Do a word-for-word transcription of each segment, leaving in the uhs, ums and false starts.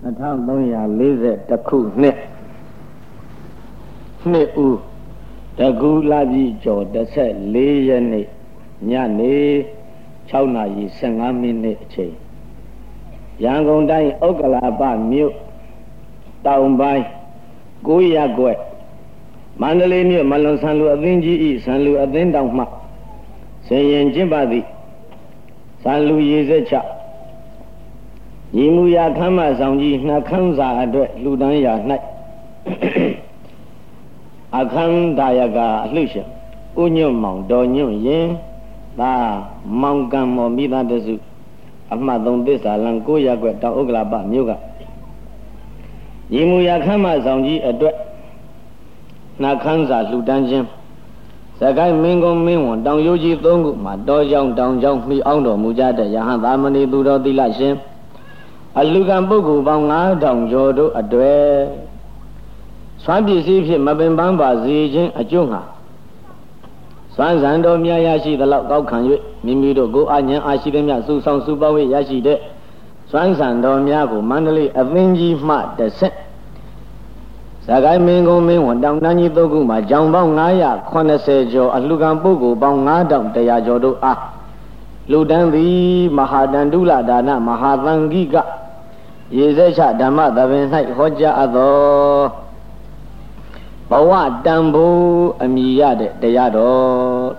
ထောင်သုံးရာလေးဆယ်တစ်ခုနှစ်နှစ်ဦးတကူလာပြီကျော်တစ်ဆက်လေးရက်နေ့ညနေ၆နာရီ၁၅မိနစ်အချိန်ရန်ကုန်တိုင်းဥက္ကလာပမြို့တောင်ပိုင်းကိုးရပ်ကွက်မန္တလေးမြို့မလွန်ဆန်လူအသင်းကြီးဤဆန်လူအသင်းတောင်မှဆင်ရင်ကျင့်ပါသည်ဆန်လူရေစက်ချညီမူရာခမ်းမဆောင်ကြီးနှခမ်းစာအတွက်လူတန်းရာ၌အခမ်းဒါယကအလှရှင်ဥညွန့်မောင်တော်ညွန့်ရင်သာမောင်ကံမော်မိသားတစုအမှတ်သုံးသစ္စာလံကိုးရပ်ကွက်တောင်ဥက္ကလာပမြို့ကညီမူရာခမ်းမဆောင်ကြီးအတွက်နှခမ်းစာလူတန်းခြင်းစကိုင်းမင်းကုန်းမင်းဝန်တောင်ရိုးကြီးသုံးခုမှာတောကြောင်တောင်ကြောင်မှီအောင်တော်မူကြတဲ့ယဟန်သာမဏေသူတော်သီလရှင်အလူကံပုဂ္ဂိုလ်ပေါင်းငါးထောင်ကျော်တို့အတွေ့စွမ်းပစ္စည်းဖြင့်မပင်ပန်းပါစေခြင်းအကျိုးငှာစွမ်းစံတော်များရရှိသလောက်ကောက်ခံ၍မိမိတို့ကိုအာဉဏ်အားရှိသည်များစုဆောင်စုပေါင်း၍ရရှိတဲ့စွမ်းစံတော်များကိုမန္တလေးအသင်းကြီးမှတစ်ဆက်စကိုင်းမင်းကုန်းမင်းဝန်တောင်တန်းကြီးသုံးခုမှာကြောင်ပေါင်းငါးရာခုနှစ်ဆယ်ကျော်အလှကံပုဂ္ဂိုလ်ပေါင်းငါးထောင်တစ်ရာကျော်တို့အားလူတန်းသည်မဟာတန္တုလဒါနမဟာသံဃိကရေစက်ချဓမ္မသဘင်၌ဟောကြားအပ်သောဘဝတန်ဖိုးအမိရတဲ့တရားတော်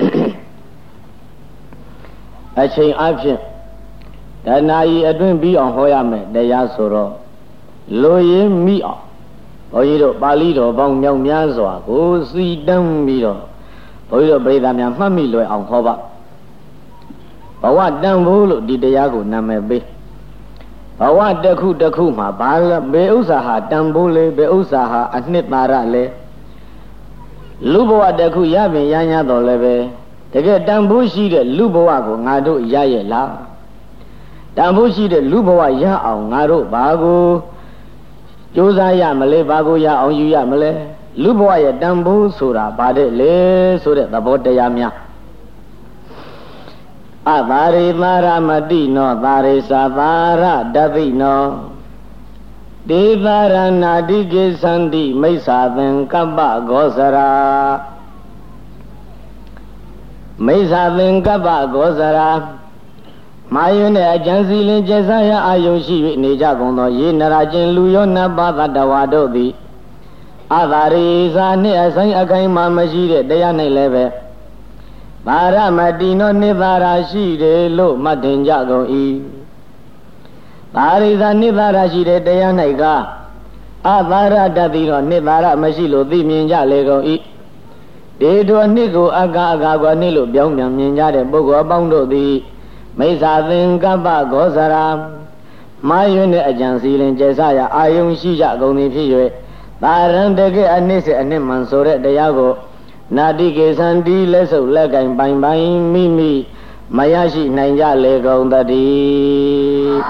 အချိန်အဖြစ်တဏှာဤအတွင်းပြီးအောင်ဟောရမယ်တရားဆိုတော့လိုရင်းမိအောင်ဘုန်းကြီးတို့ပါဠိတော်ပေါင်းမြောက်များစွာကိုစီတန်းပြီးတော့ဘုန်းကြီးတို့ပရိသတ်များမှတ်မိလွယ်အောင်ဟောပါဘဝတန်ဖိုးလို့ဒီတရားကိုနာမည်ပေးဘဝတစ်ခုတစ်ခုမှာဘာဘယ်ဥစ္စာဟာတန်ဖိုးလဲဘယ်ဥစ္စာဟာအနှစ်သာရလဲလူဘဝတစ်ခုရပင်ရရတော့လည်းပဲတကယ်တန်ဖိုးရှိတဲ့လူဘဝကိုငါတို့ရရဲ့လားတန်ဖိုးရှိတဲ့လူဘဝရအောင်ငါတို့ဘာကိုကြိုးစားရမလဲဘာကိုရအောင်ယူရမလဲလူဘဝရဲ့တန်ဖိုးဆိုတာဘာတဲ့လဲဆိုတဲ့သဘောတရားများအသာရိသာရမတိနောသာရိသာသာရတသိနောဒေသာရဏာတိကေသန္တိမိစ္ဆာသင်္ကပ္ပဂောစရာမိစ္ဆာသင်္ကပ္ပဂောစရာမာယွန်းတဲ့အကျံစီလင်ကျက်စားရအာယုရှိ၍နေကြကုန်သောယေနရာချင်းလူယောနတ်ပါသတ္တဝါတို့သည်အသာရိသာနှင့်အဆိုင်အခိုင်မှမရှိတဲ့တရား၌လည်းပဲသာရမတိနောနိသာရရှိတယ်လို့မှတ်တင်ကြကုန်၏သာရိသာနိသာရရှိတဲ့တရား၌ကအသာရတတိတော့နိသာရမရှိလို့သိမြင်ကြလေကုန်၏ဒေတောနှစ်ကိုအကာအကာကွာနှစ်လို့ပြောင်းပြန်မြင်ကြတဲ့ပုဂ္ဂိုလ်အပေါင်းတို့သည်မိစ္ဆာသင်္ကပ္ပဂောစရာမာယွန်းတဲ့အကြံစီရင်ကျက်စားရအာယုံရှိကြကုန်သည်ဖြစ်၍သာရံတကယ်အနှစ်စေအနှစ်မှန်ဆိုတဲ့တရားကိုနာတိကေသန္တိလက်စုပ်လက်ကင်ပိုင်ပိုင်မိမိမရရှိနိုင်ကြလေကုန်တည်း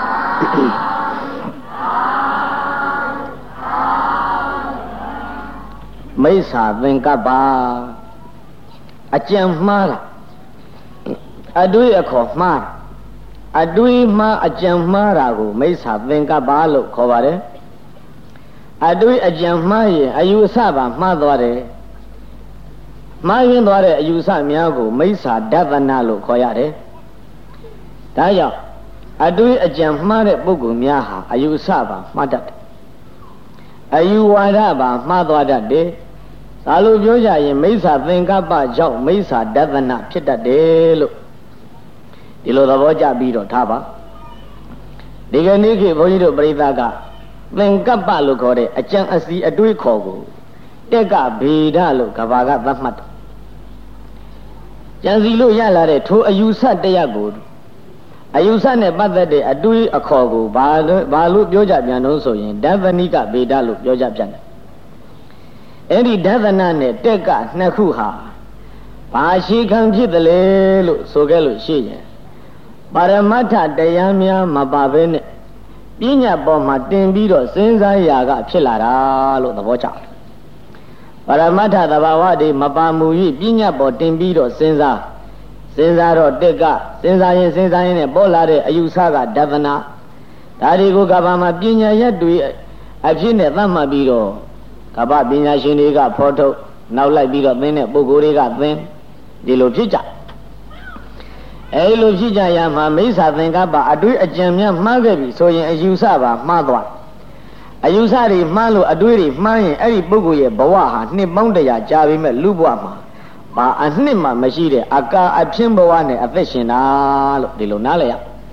မိစ္ဆာသင်္ကပ္ပအကြံမှားတာအတွေ့အခေါ်မှားအတွေ့မှားအကြံမှားတာကိုမိစ္ဆာသင်္ကပ္ပလို့ခေါ်ပါတယ်အတွေ့အကြံမှားရင်အယူအဆပါမှားသွားတယ်မှားယွင်းသွားတဲ့အယူဆများကိုမိစ္ဆာဒသနာလို့ခေါ်ရတယ်ဒါကြောင့်အတွေ့အကြံမှားတဲ့ပုဂ္ဂိုလ်များဟာအယူအဆပါမှားတတ်တယ်အယူဝါဒပါမှားသွားတတ်တယ်ဒါလိုပြောကြရင်မိစ္ဆာသင်္ကပ္ပကြောင့်မိစ္ဆာဒသနာဖြစ်တတ်တယ်လို့ဒီလိုသဘောကျပြီးတော့ထားပါဒီကနေ့ခေတ်ဘုန်းကြီးတို့ပရိသတ်ကသင်္ကပ္ပလို့ခေါ်တဲ့အကြံအစီအတွေးခေါ်ကိုတက်ကဗေဒလို့ကဘာကသတ်မှတ်တယ်ကြံစီလို့ရလာတဲ့ထိုအယူဆတရားကိုအယူဆနဲ့ပတ်သက်တဲ့အတွေးအခေါ်ကိုဘာလို့ဘာလို့ပြောကြပြန်လို့ဆိုရင်ဒသနိကဗေဒလို့ပြောကြပြန်တယ်အဲ့ဒီဒသနာနဲ့တက်ကနှစ်ခုဟာဘာရှိခံဖြစ်တယ်လေလို့ဆိုခဲ့လို့ရှိရင်ပါရမတ္ထတရားများမပါဘဲနဲ့ပညာပေါ်မှာတင်ပြီးတော့စဉ်းစားရာကဖြစ်လာတာလို့သဘောကျတယ်ပါရမတ္ထသဘာဝတွေမပါမူ၍ပညာပေါ်တင်ပြီးတော့စဉ်းစားစဉ်းစားတော့တက်ကစဉ်းစားရင်စဉ်းစားရင်နဲ့ပေါ်လာတဲ့အယူဆကဒသနာဒါတွေကိုကဘာမှာပညာရက်တွေအဖြစ်နဲ့သတ်မှတ်ပြီးတော့ကဘာပညာရှင်တွေကဖော်ထုတ်နောက်လိုက်ပြီးတော့သင်တဲ့ပုဂ္ဂိုလ်တွေကသင်ဒီလိုဖြစ်ကြအဲဒီလိုဖြစ်ကြရမှာမိစ္ဆာသင်္ကပ္ပအတွေ့အကြံများမှားခဲ့ပြီဆိုရင်အယူဆပါမှားသွားအယူဆတွေမှားလို့အတွေ့တွေမှားရင်အဲ့ဒီပုဂ္ဂိုလ်ရဲ့ဘဝဟာနှစ်ပေါင်းတရာကြာပြီမဲ့လူဘဝမှာဘာအနှစ်မှမရှိတဲ့အကာအဖြစ်ဘဝနဲ့အသက်ရှင်တာလို့ဒီလိုနားလည်ရ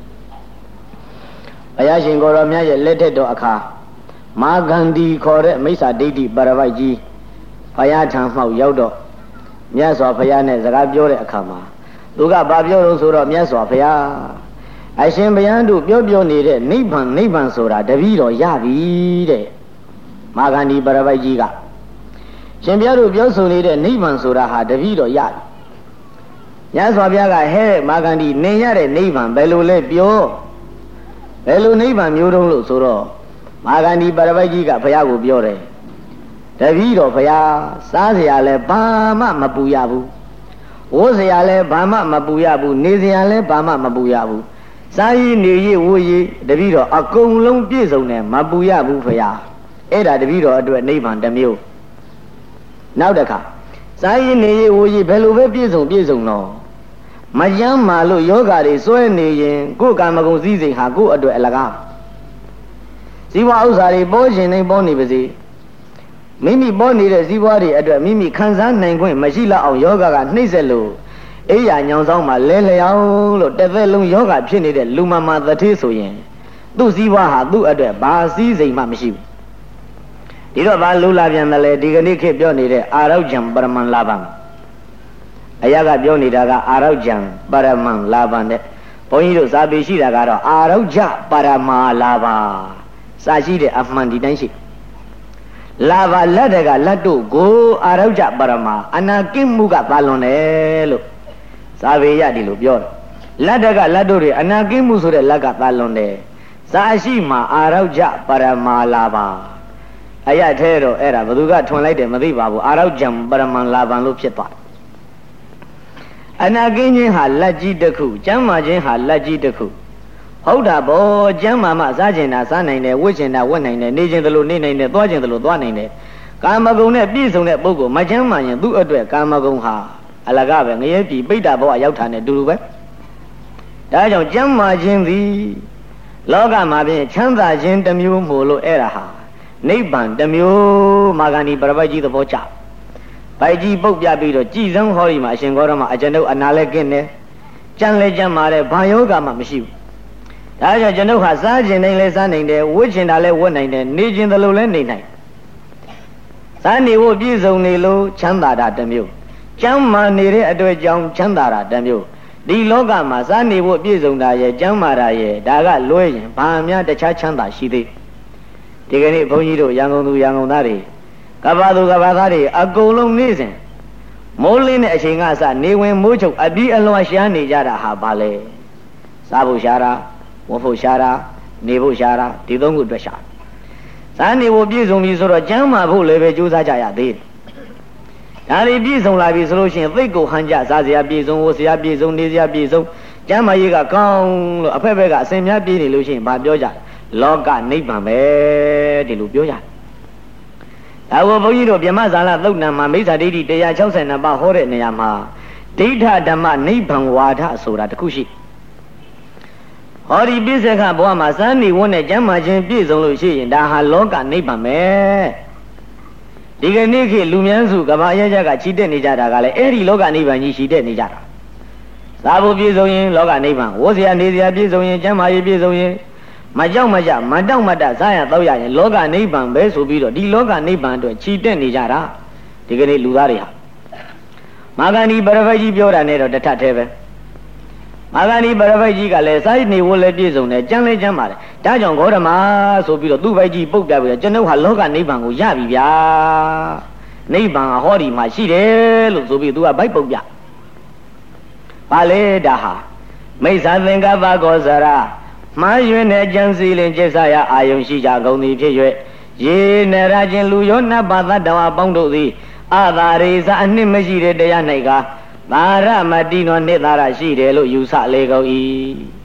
ဘုရားရှင်ကိုရောမြတ်ရဲ့လက်ထက်တော်အခါမာဂန္ဒီခေါ်တဲ့မိစ္ဆာဒိဋ္ဌိပရပိုက်ကြီးဘုရားထံမှောက်ရောက်တော့မြတ်စွာဘုရားနဲ့စကားပြောတဲ့အခါမှာသူကဘာပြောလို့ဆိုတော့မြတ်စွာဘုရားအရှင်ဘုရားတို့ပြောပြောနေတဲ့နိဗ္ဗာန်နိဗ္ဗာန်ဆိုတာတပည့်တော်ရပြီတဲ့မာဂန္ဒီပရပိုက်ကြီးကရှင်ဘုရားတို့ပြောဆိုနေတဲ့နိဗ္ဗာန်ဆိုတာဟာတပည့်တော်ရပြီမြတ်စွာဘုရားကဟဲ့မာဂန္ဒီနေရတဲ့နိဗ္ဗာန်ဘယ်လိုလဲပြောဘယ်လိုနိဗ္ဗာန်မျိုးတုံးလို့ဆိုတော့မာဂန္ဒီပရပိုက်ကြီးကဘုရားကိုပြောတယ်တပည့်တော်ဘုရားစားเสียလဲဘာမှမပူရဘူးဝိုးเสียလဲဘာမှမပူရဘူးနေเสียလဲဘာမှမပူရဘူးစားရည်နေရည်ဝိုးရည်တပည့်တော်အကုန်လုံးပြည့်စုံတယ်မပူရဘူးဘုရားအဲ့ဒါတပည့်တော်အတွက်နိဗ္ဗာန်တစ်မျိုးနောက်တစ်ခါစားရည်နေရည်ဝိုးရည်ဘယ်လိုပဲပြည့်စုံပြည့်စုံတော့မယမ်းမာလို့ယောဂါတွေစွဲနေရင်ကိုယ်ကာမဂုဏ်စည်းစိမ်ဟာကိုယ့်အတွက်အလကားဇီဝဥစ္စာတွေပေါ်ရှင်နေပေါ်နေပါစေမိမိပေါ်နေတဲ့ဇီဝတွေအတွက်မိမိခံစားနိုင်ခွင့်မရှိလောက်အောင်ယောဂါကနှိမ့်ဆက်လို့အိယာညောင်ဆောင်မှာလဲလျောင်းလို့တစ်သက်လုံးယောဂါဖြစ်နေတဲ့လူမမာသတိဆိုရင်သူ့ဇီဝဟာသူ့အတွက်ဘာစည်းစိမ်မှမရှိဘူးဒီတော့ဘာလူလာပြန်တယ်လေဒီကနေ့ခေတ်ပြောနေတဲ့အာရောဂျံပရမန်လာဘံအရာကပြောနေတာကအာရောဂျံပရမန်လာဘံတဲ့ဘုန်းကြီးတို့ဇာပေရှိတာကတော့အာရောဂျပရမာလာဘာစာရှိတဲ့အမှန်ဒီတိုင်းရှိလာဘာလက်တကလက်တို့ကိုအာရောဂျပရမာအနာကိမှုကသာလွန်တယ်လို့ဇာပေရဒီလိုပြောတယ်လက်တကလက်တို့တွေအနာကိမှုဆိုတဲ့လက်ကသာလွန်တယ်စာရှိမှာအာရောဂျပရမာလာဘာအရာထဲတော့အဲ့ဒါဘသူကထွန်လိုက်တယ်မသိပါဘူးအာရောဂျံပရမန်လာဘံလို့ဖြစ်သွားတယ်အနာကင်းခြင်းဟာလက်ကြီးတစ်ခုကျမ်းမာခြင်းဟာလက်ကြီးတစ်ခုဟုတ်တာဗောကျမ်းမာမှစားကျင်တာစားနိုင်တယ်ဝတ်ကျင်တာဝတ်နိုင်တယ်နေကျင်တယ်လို့နေနိုင်တယ်သွားကျင်တယ်လို့သွားနိုင်တယ်ကာမဂုဏ်နဲ့ပြည့်စုံတဲ့ပုဂ္ဂိုလ်မကျမ်းမာရင်သူ့အတွက်ကာမဂုဏ်ဟာအလကားပဲငရဲပြည်ပိဋ္ဌဘဝရောက်တာနဲ့တူတူပဲဒါကြောင့်ကျမ်းမာခြင်းသည်လောကမှာပြင်ချမ်းသာခြင်းတစ်မျိုးမို့လို့အဲ့ဒါဟာနိဗ္ဗာန်တစ်မျိုးမာဂန္ဒီပရပိုက်ကြီးသဘောကျပိုက်ကြီးပုတ်ပြပြီးတော့ကြည်စမ်းဟောဒီမှာအရှင်ဂေါရမအကျွန်ုပ်အနာလဲကင်းတယ်ကြံလဲကြံမာတယ်ဘာယောဂမှမရှိဘူးဒါကြောင့်ကျွန်ုပ်ဟာစားခြင်းတိုင်းလဲစားနိုင်တယ်ဝတ်ခြင်းတာလဲဝတ်နိုင်တယ်နေခြင်းတလို့လဲနေနိုင်စားနေဖို့ပြည့်စုံနေလို့ချမ်းသာတာတစ်မျိုးကျမ်းမာနေတဲ့အတွက်ကြောင့်ချမ်းသာတာတစ်မျိုးဒီလောကမှာစားနေဖို့ပြည့်စုံတာရဲ့ကျမ်းမာတာရဲ့ဒါကလွဲရင်ဘာများတခြားချမ်းသာရှိသေးဒီကနေ့ဘုန်းကြီးတို့ရန်ကုန်သူရန်ကုန်သားတွေကဘာသူကဘာသားတွေအကုန်လုံးနေစဉ်မိုးလင်းတဲ့အချိန်ကအစနေဝင်မိုးချုပ်အပြီးအလွန်ရှားနေကြတာဟာဘာလဲစားဖို့ရှားတာဝတ်ဖို့ရှားတာနေဖို့ရှားတာဒီသုံးခုအတွက်ရှားစားနေဖို့ပြည့်စုံပြီဆိုတော့ကျမ်းမာဖို့လည်းပဲကြိုးစားကြရသေးတယ်ဒါတွေပြည့်စုံလာပြီဆိုလို့ရှိရင်သိတ်ကိုဟန်ကြစားစရာပြည့်စုံဝတ်စရာပြည့်စုံနေစရာပြည့်စုံကျမ်းမာရေးကကောင်းလို့အဖက်ဖက်ကအစဉ်များပြည့်နေလို့ရှိရင်ဘာပြောကြလောကနိဗ္ဗာန်ပဲဒီလိုပြောကြဒါကိုဘုန်းကြီးတို့ဗြဟ္မဇာလသုတ်တံမှာမိစ္ဆာဒိဋ္ဌိone sixty-twoပါးဟောတဲ့နေရာမှာဒိဋ္ဌဓမ္မနိဗ္ဗာန်ဝါဒဆိုတာတစ်ခုရှိဟောဒီပြစ္ဆေခဘဝမှာစမ်းနေဝန်းနဲ့ကျမ်းမာခြင်းပြည့်စုံလို့ရှိရင်ဒါဟာလောကနိဗ္ဗာန်ပဲဒီကနေ့ခေတ်လူများစုကဘာရကြကချီတက်နေကြတာကလည်းအဲ့ဒီလောကနိဗ္ဗာန်ကြီးချီတက်နေကြတာသာဖို့ပြည့်စုံရင်လောကနိဗ္ဗာန်ဝတ်စရာနေစရာပြည့်စုံရင်ကျမ်းမာရေးပြည့်စုံရင်မကြောက်မကြမတောက်မတစားရတော့ရရင်လောကနိဗ္ဗာန်ပဲဆိုပြီးတော့ဒီလောကနိဗ္ဗာန်အတွက်ချီတက်နေကြတာဒီကနေ့လူသားတွေဟာမာဂန္ဒီပရပိုက်ကြီးပြောတာနဲ့တော့တထက်သေးပဲမာဂန္ဒီပရပိုက်ကြီးကလည်းစားနေဝတ်လည်းပြည့်စုံတယ်ကြမ်းလည်းကြမ်းပါတယ်ဒါကြောင့်ဂေါတမဆိုပြီးတော့သူ့ပိုက်ကြီးပုတ်ပြပြီးတော့ကျွန်ုပ်ဟာလောကနိဗ္ဗာန်ကိုရပြီဗျာနိဗ္ဗာန်ဟောဒီမှာရှိတယ်လို့ဆိုပြီးသူကဗိုက်ပုတ်ပြပါလေဒါဟာမိစ္ဆာသင်္ကပ္ပကောဇရာမှားယွင်းတဲ့ကြံစည်လင်ကျက်ဆရာအာယုံရှိကြကုန်သည်ဖြစ်၍ရေနရချင်းလူရောနတ်ပါသတ္တဝါပေါင်းတို့သည်အသာရိသအနှစ်မရှိတဲ့တရား၌ကသာရမတိနောနှစ်သာရရှိတယ်လို့ယူဆလေကုန်၏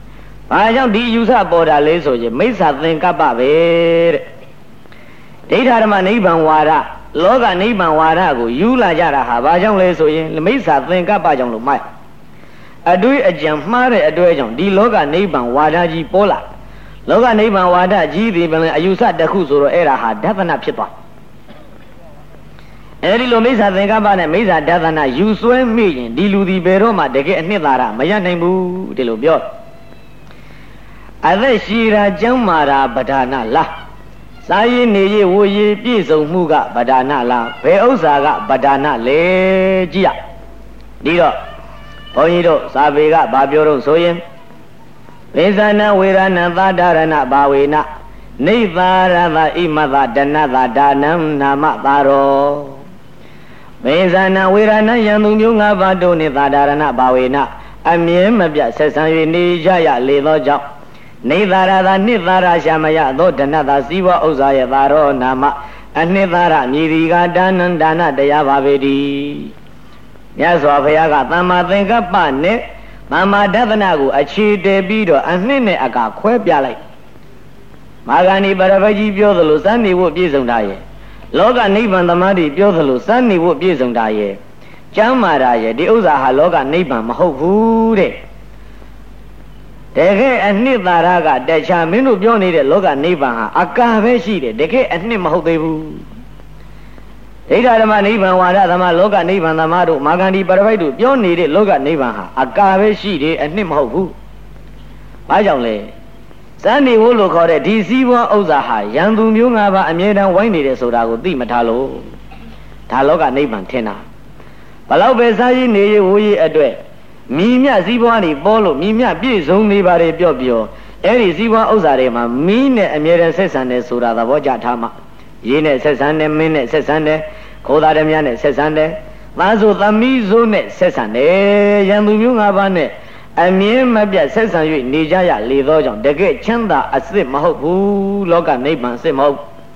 ဘာကြောင့်ဒီယူဆပေါ်တာလဲဆိုရင်မိစ္ဆာသင်္ကပ္ပပဲတဲ့ဒိဋ္ဌာဓမ္မနိဗ္ဗာန်ဝါဒလောကနိဗ္ဗာန်ဝါဒကိုယူလာကြတာဟာဘာကြောင့်လဲဆိုရင်မိစ္ဆာသင်္ကပ္ပကြောင့်လို့မှတ်အတွေ့အကြံမှားတဲ့အတွေ့အကြောင့်ဒီလောကနိဗ္ဗာန်ဝါဒကြီးပေါ်လာလောကနိဗ္ဗာန်ဝါဒကြီးဒီပင်အယူဆတစ်ခုဆိုတော့အဲ့ဒါဟာဒသနဖြစ်သွားအဲဒီလိုမိစ္ဆာသင်္ကပ္ပနဲ့မိစ္ဆာဒသနယူဆွဲမိရင်ဒီလူဒီဘယ်တော့မှတကယ်အနှစ်သာရမရနိုင်ဘူးဒီလိုပြောအသက်ရှိရာကျမ်းမာရာပဒါနလားစာရေးနေရေးဝရေးပြည့်စုံမှုကပဒါနလားဘယ်ဥစ္စာကပဒါနလဲကြည့်ရဒီတော့ဘုန်းကြီးတို့စာပေကဘာပြောတော့ဆိုရင်ဝေဇာနဝေရဏသာဒရဏဘာဝေနနိဗ္ဗာရသဣမသဒနသဒါနံနာမသာရောဝေဇာနဝေရဏယံသူမျိုး၅ပါးတို့နှင့်သာဒရဏဘာဝေနအမြဲမပြတ်ဆက်ဆံ၍နေကြရလေသောကြောင့်နိဗ္ဗာရသနှစ်သာရရှာမယသောဒနသစီဝဥစ္စာယသာရောနာမအနှစ်သာရမြည်ဒီကဒါနံဒါနတရားပါပေတည်းမြတ်စွာဘုရားကသမ္မာသင်္ကပ္ပနဲ့သမ္မာဒသနကိုအခြေတည်ပြီးတော့အနှစ်နဲ့အကခွဲပြလိုက်မာဂန္ဒီပရပကြီးပြောသလိုစနေဖို့ပြည့်စုံတာရဲ့လောကနိဗ္ဗာန်သမာဓိပြောသလိုစနေဖို့ပြည့်စုံတာရဲ့ကျမ်းမာတာရဲ့ဒီဥစ္စာဟာလောကနိဗ္ဗာန်မဟုတ်ဘူးတဲ့တကယ်အနှစ်သာရကတခြားမင်းတို့ပြောနေတဲ့လောကနိဗ္ဗာန်ဟာအကာပဲရှိတယ်တကယ်အနှစ်မဟုတ်သေးဘူးဒိဋ္ဌာဓမ္မနိဗ္ဗာန်ဝါဒသမလောကနိဗ္ဗာန်သမားတို့မာဂန္ဒီပရပိုက်တို့ပြောနေတဲ့လောကနိဗ္ဗာန်ဟာအကာပဲရှိတယ်အနှစ်မဟုတ်ဘူးဘာကြောင့်လဲစံနေဖို့လို့ခေါ်တဲ့ဒီစည်းဝါးဥစ္စာဟာရန်သူမျိုး၅ပါးအမြဲတမ်းဝိုင်းနေတယ်ဆိုတာကိုသိမထားလို့ဒါလောကနိဗ္ဗာန်ထင်တာဘလောက်ပဲစားရည်နေရဝေးရအတွက်မိမြစည်းဝါးတွေပေါ်လို့မိမြပြည့်စုံနေပါတယ်ပြော့ပြောအဲ့ဒီစည်းဝါးဥစ္စာတွေမှာမီးနဲ့အမြဲတမ်းဆက်ဆံတယ်ဆိုတာသဘောကျထားမှရေနဲ့ဆက်ဆံတယ်မင်းနဲ့ဆက်ဆံတယ်ခိုးသားဓမြနဲ့ဆက်ဆံတယ်သားဆိုသမီးဆိုနဲ့ဆက်ဆံတယ်ရန်သူမျိုး၅ပါးနဲ့အမြဲမပြတ်ဆက်ဆံ၍နေကြရလေသောကြောင့်တကယ်ချမ်းသာအစစ်မဟုတ်ဘူးလောကနိဗ္ဗာန်အစစ်မဟုတ်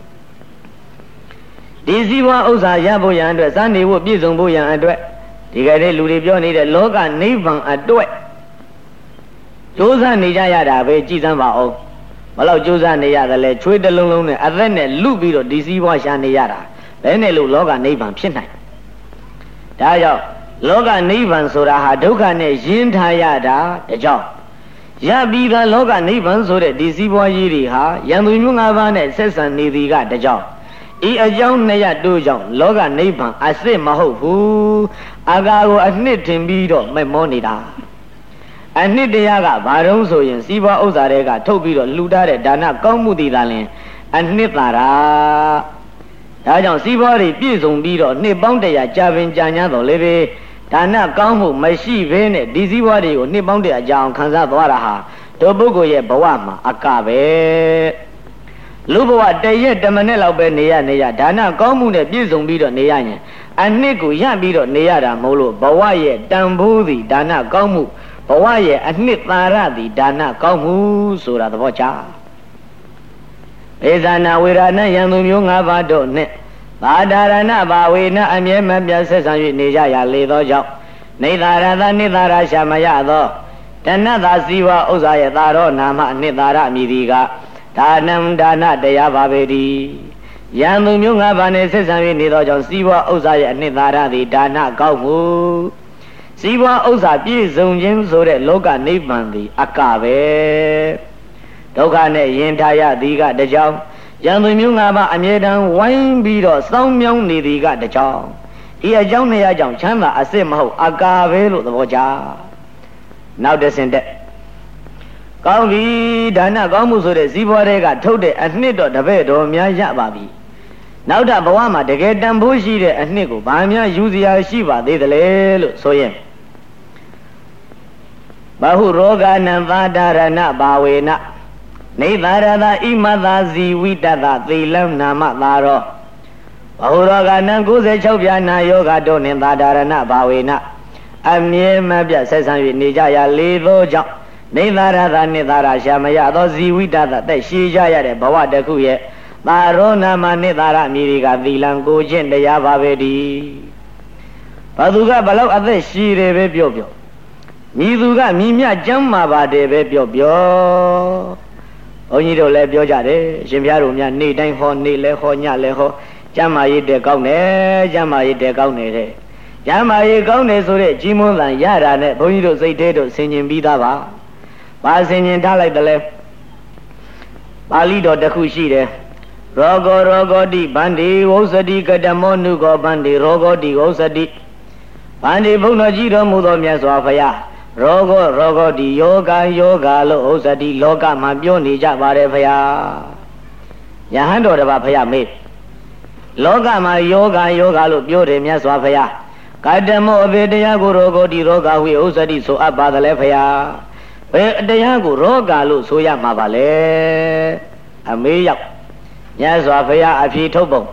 ဒီစည်းဝါးဥစ္စာရဖို့ရန်အတွက်စနေဖို့ပြည့်စုံဖို့ရန်အတွက်ဒီကနေ့လူတွေပြောနေတဲ့လောကနိဗ္ဗာန်အတွက်ကြိုးစားနေကြရတာပဲကြည်စမ်းပါအောင်ဘလောက်ကြိုးစားနေရတယ်လဲချွေးတလုံးလုံးနဲ့အသက်နဲ့လူပြီးတော့ဒီစည်းဝါးရှာနေရတာဘယ်နဲ့လို့လောကနိဗ္ဗာန်ဖြစ်နိုင်ဒါကြောင့်လောကနိဗ္ဗာန်ဆိုတာဟာဒုက္ခနဲ့ယဉ်ထားရတာတကြောင်ရပြီးသားလောကနိဗ္ဗာန်ဆိုတဲ့ဒီစည်းဝါးကြီးတွေဟာရန်သူမျိုး၅ပါးနဲ့ဆက်ဆံနေသည်ကတကြောင်ဤအကြောင်းနှစ်ရတို့ကြောင့်လောကနိဗ္ဗာန်အစစ်မဟုတ်ဘူးအာဃာကိုအနှစ်ထင်ပြီးတော့မဲ့မောနေတာအနှစ်တရားကဘာတုံးဆိုရင်စီးပွားဥစ္စာတွေကထုတ်ပြီးတော့လှူထားတဲ့ဒါနကောင်းမှုတည်တာလင်အနှစ်သာရဒါကြောင့်စီးပွားတွေပြည့်စုံပြီးတော့နှစ်ပေါင်းတရာကြာပင်ကြာညာတော်လေပဲဒါနကောင်းမှုမရှိဘဲနဲ့ဒီစည်းပွားတွေကိုနှစ်ပေါင်းတရာကြာအောင်ခံစားသွားတာဟာတို့ပုဂ္ဂိုလ်ရဲ့ဘဝမှာအကပဲလူဘဝတရက်တမနဲ့လောက်ပဲနေရနေရဒါနကောင်းမှုနဲ့ပြည့်စုံပြီးတော့နေရရင်အနှစ်ကိုရပြီးတော့နေရတာမဟုတ်လို့ဘဝရဲ့တန်ဖိုးသည်ဒါနကောင်းမှုဘဝရဲ့အနှစ်သာရသည်ဒါနကောင်းမှုဆိုတာသဘောကျဧဇာနာဝေရဏယံသူမျိုး၅ပါးတို့နှင့်သာဒရဏဘာဝေနအမြဲမပြတ်ဆက်ဆံ၍နေကြရလေသောကြောင့်နေသာရသနိသာရရှာမရသောတဏ္ဍသာစီဝဥစ္စာရဲ့သာရောနာမအနှစ်သာရမြည်သည်ကဒါနံဒါနတရားပါပေတည်းယံသူမျိုး၅ပါးနှင့်ဆက်ဆံ၍နေသောကြောင့်စီဝဥစ္စာရဲ့အနှစ်သာရသည်ဒါနကောင်းမှုစီးပွားဥစ္စာပြည့်စုံခြင်းဆိုတဲ့လောကနိဗ္ဗာန်သည်အကပဲဒုက္ခနဲ့ယဉ်ထားရသည်ကတကြောင်ရန်သူမျိုး၅ပါးအမြဲတမ်းဝိုင်းပြီးတော့စောင်းမြောင်းနေသည်ကတကြောင်ဒီအကြောင်းနဲ့အကြောင်းချမ်းသာအစစ်မဟုတ်အကာပဲလို့သဘောကျနောက်တစ်ဆင့်တက်ကောင်းပြီဒါနကောင်းမှုဆိုတဲ့စီးပွားတွေကထုတ်တဲ့အနှစ်တော့တပည့်တော်များရပါပြီနောက်တာဘဝမှာတကယ်တန်ဖိုးရှိတဲ့အနှစ်ကိုဘာများယူစရာရှိပါသေးသလဲလို့ဆိုရင်ဘဟုရောဂနံသာဒရဏဘာဝေနနေသာရသဣမသာဇီဝိတတသေလံနာမသာရောဘဟုရောဂနံ၉၆ပြာနာယောဂတို့နှင့်သာဒရဏဘာဝေနအမြဲမပြတ်ဆက်ဆံ၍နေကြရလေသောကြောင့်နေသာရသနိသာရရှာမရသောဇီဝိတတသက်ရှိကြရတဲ့ဘဝတစ်ခုရဲ့သာရောနာမနိသာရမြည်ဒီကသီလံကိုချင်းတရားပါပဲဒီဘသူကဘလောက်အသက်ရှိတယ်ပဲပြောပြောမြည်သူကမြည်မြကျမ်းမာပါတယ်ပဲပြောပြောဘုန်းကြီးတို့လည်းပြောကြတယ်ရှင်ဘုရားတို့များနေ့တိုင်းဟောနေ့လဲဟောညလဲဟောကျမ်းမာရေးတဲ့ကောင်းတယ်ကျမ်းမာရေးတဲ့ကောင်းတယ်တဲ့ကျမ်းမာရေးကောင်းတယ်ဆိုတဲ့ကြီးမွန်းတန်ရတာနဲ့ဘုန်းကြီးတို့စိတ်ထဲတို့ဆင်ញင်ပြီးသားပါဘာဆင်ញင်ထားလိုက်တယ်လဲပါဠိတော်တစ်ခုရှိတယ်ရောဂောရောဂောတိဗန္တိဝုစတိကတမောနုကောဗန္တိရောဂောတိဝုစတိဗန္တိဘုန်းတော်ကြီးတော်မူသောမြတ်စွာဘုရားရောဂောရောဂောတိယောဂယောဂလို့ဝုစတိလောကမှာပြောနေကြပါတယ်ဘုရားယဟန်တော်တပါဘုရားမေးလောကမှာယောဂယောဂလို့ပြောတယ်မြတ်စွာဘုရားကတမောအဘေတရားကိုရောဂောတိရောဂဝိဝုစတိဆိုအပ်ပါသလဲဘုရားဘယ်တရားကိုရောဂလို့ဆိုရမှာပါလဲအမေးရောက်မြတ်စွာဘုရားအဖြေထုတ်ပုံ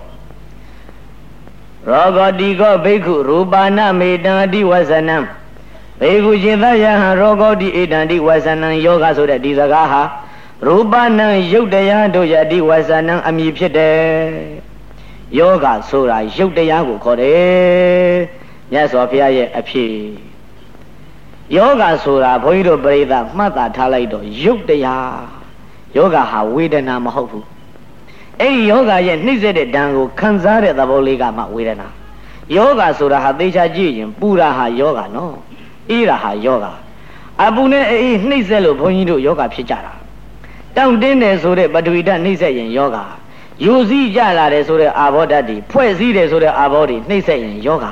ရောဂတိကောဘိက္ခုရူပါဏမေတံအတိဝဇနံဘိက္ခုရှင်သယဟံရောဂတိဣတံတိဝဇနံယောဂဆိုတဲ့ဒီစကားဟာရူပနံယုတ်တရားတို့ရဲ့အတိဝဇနံအမည်ဖြစ်တယ်ယောဂဆိုတာယုတ်တရားကိုခေါ်တယ်မြတ်စွာဘုရားရဲ့အဖြေယောဂဆိုတာဘုန်းကြီးတို့ပြိဿမှတ်သားထားလိုက်တော့ယုတ်တရားယောဂဟာဝေဒနာမဟုတ်ဘူးအဲ့ဒီယောဂရဲ့နှိမ့်ဆက်တဲ့ဓာတ်ကိုခံစားတဲ့သဘောလေးကမှဝေဒနာယောဂဆိုတာဟာသေချာကြည့်ရင်ပူတာဟာယောဂနော်အေးတာဟာယောဂအပူနဲ့အေးနှိမ့်ဆက်လို့ဘုန်းကြီးတို့ယောဂဖြစ်ကြတာတောင့်တင်းတယ်ဆိုတဲ့ပထဝီဓာတ်နှိမ့်ဆက်ရင်ယောဂယူစည်းကြလာတယ်ဆိုတဲ့အာဘောဓာတ်တွေဖွဲ့စည်းတယ်ဆိုတဲ့အာဘောတွေနှိမ့်ဆက်ရင်ယောဂ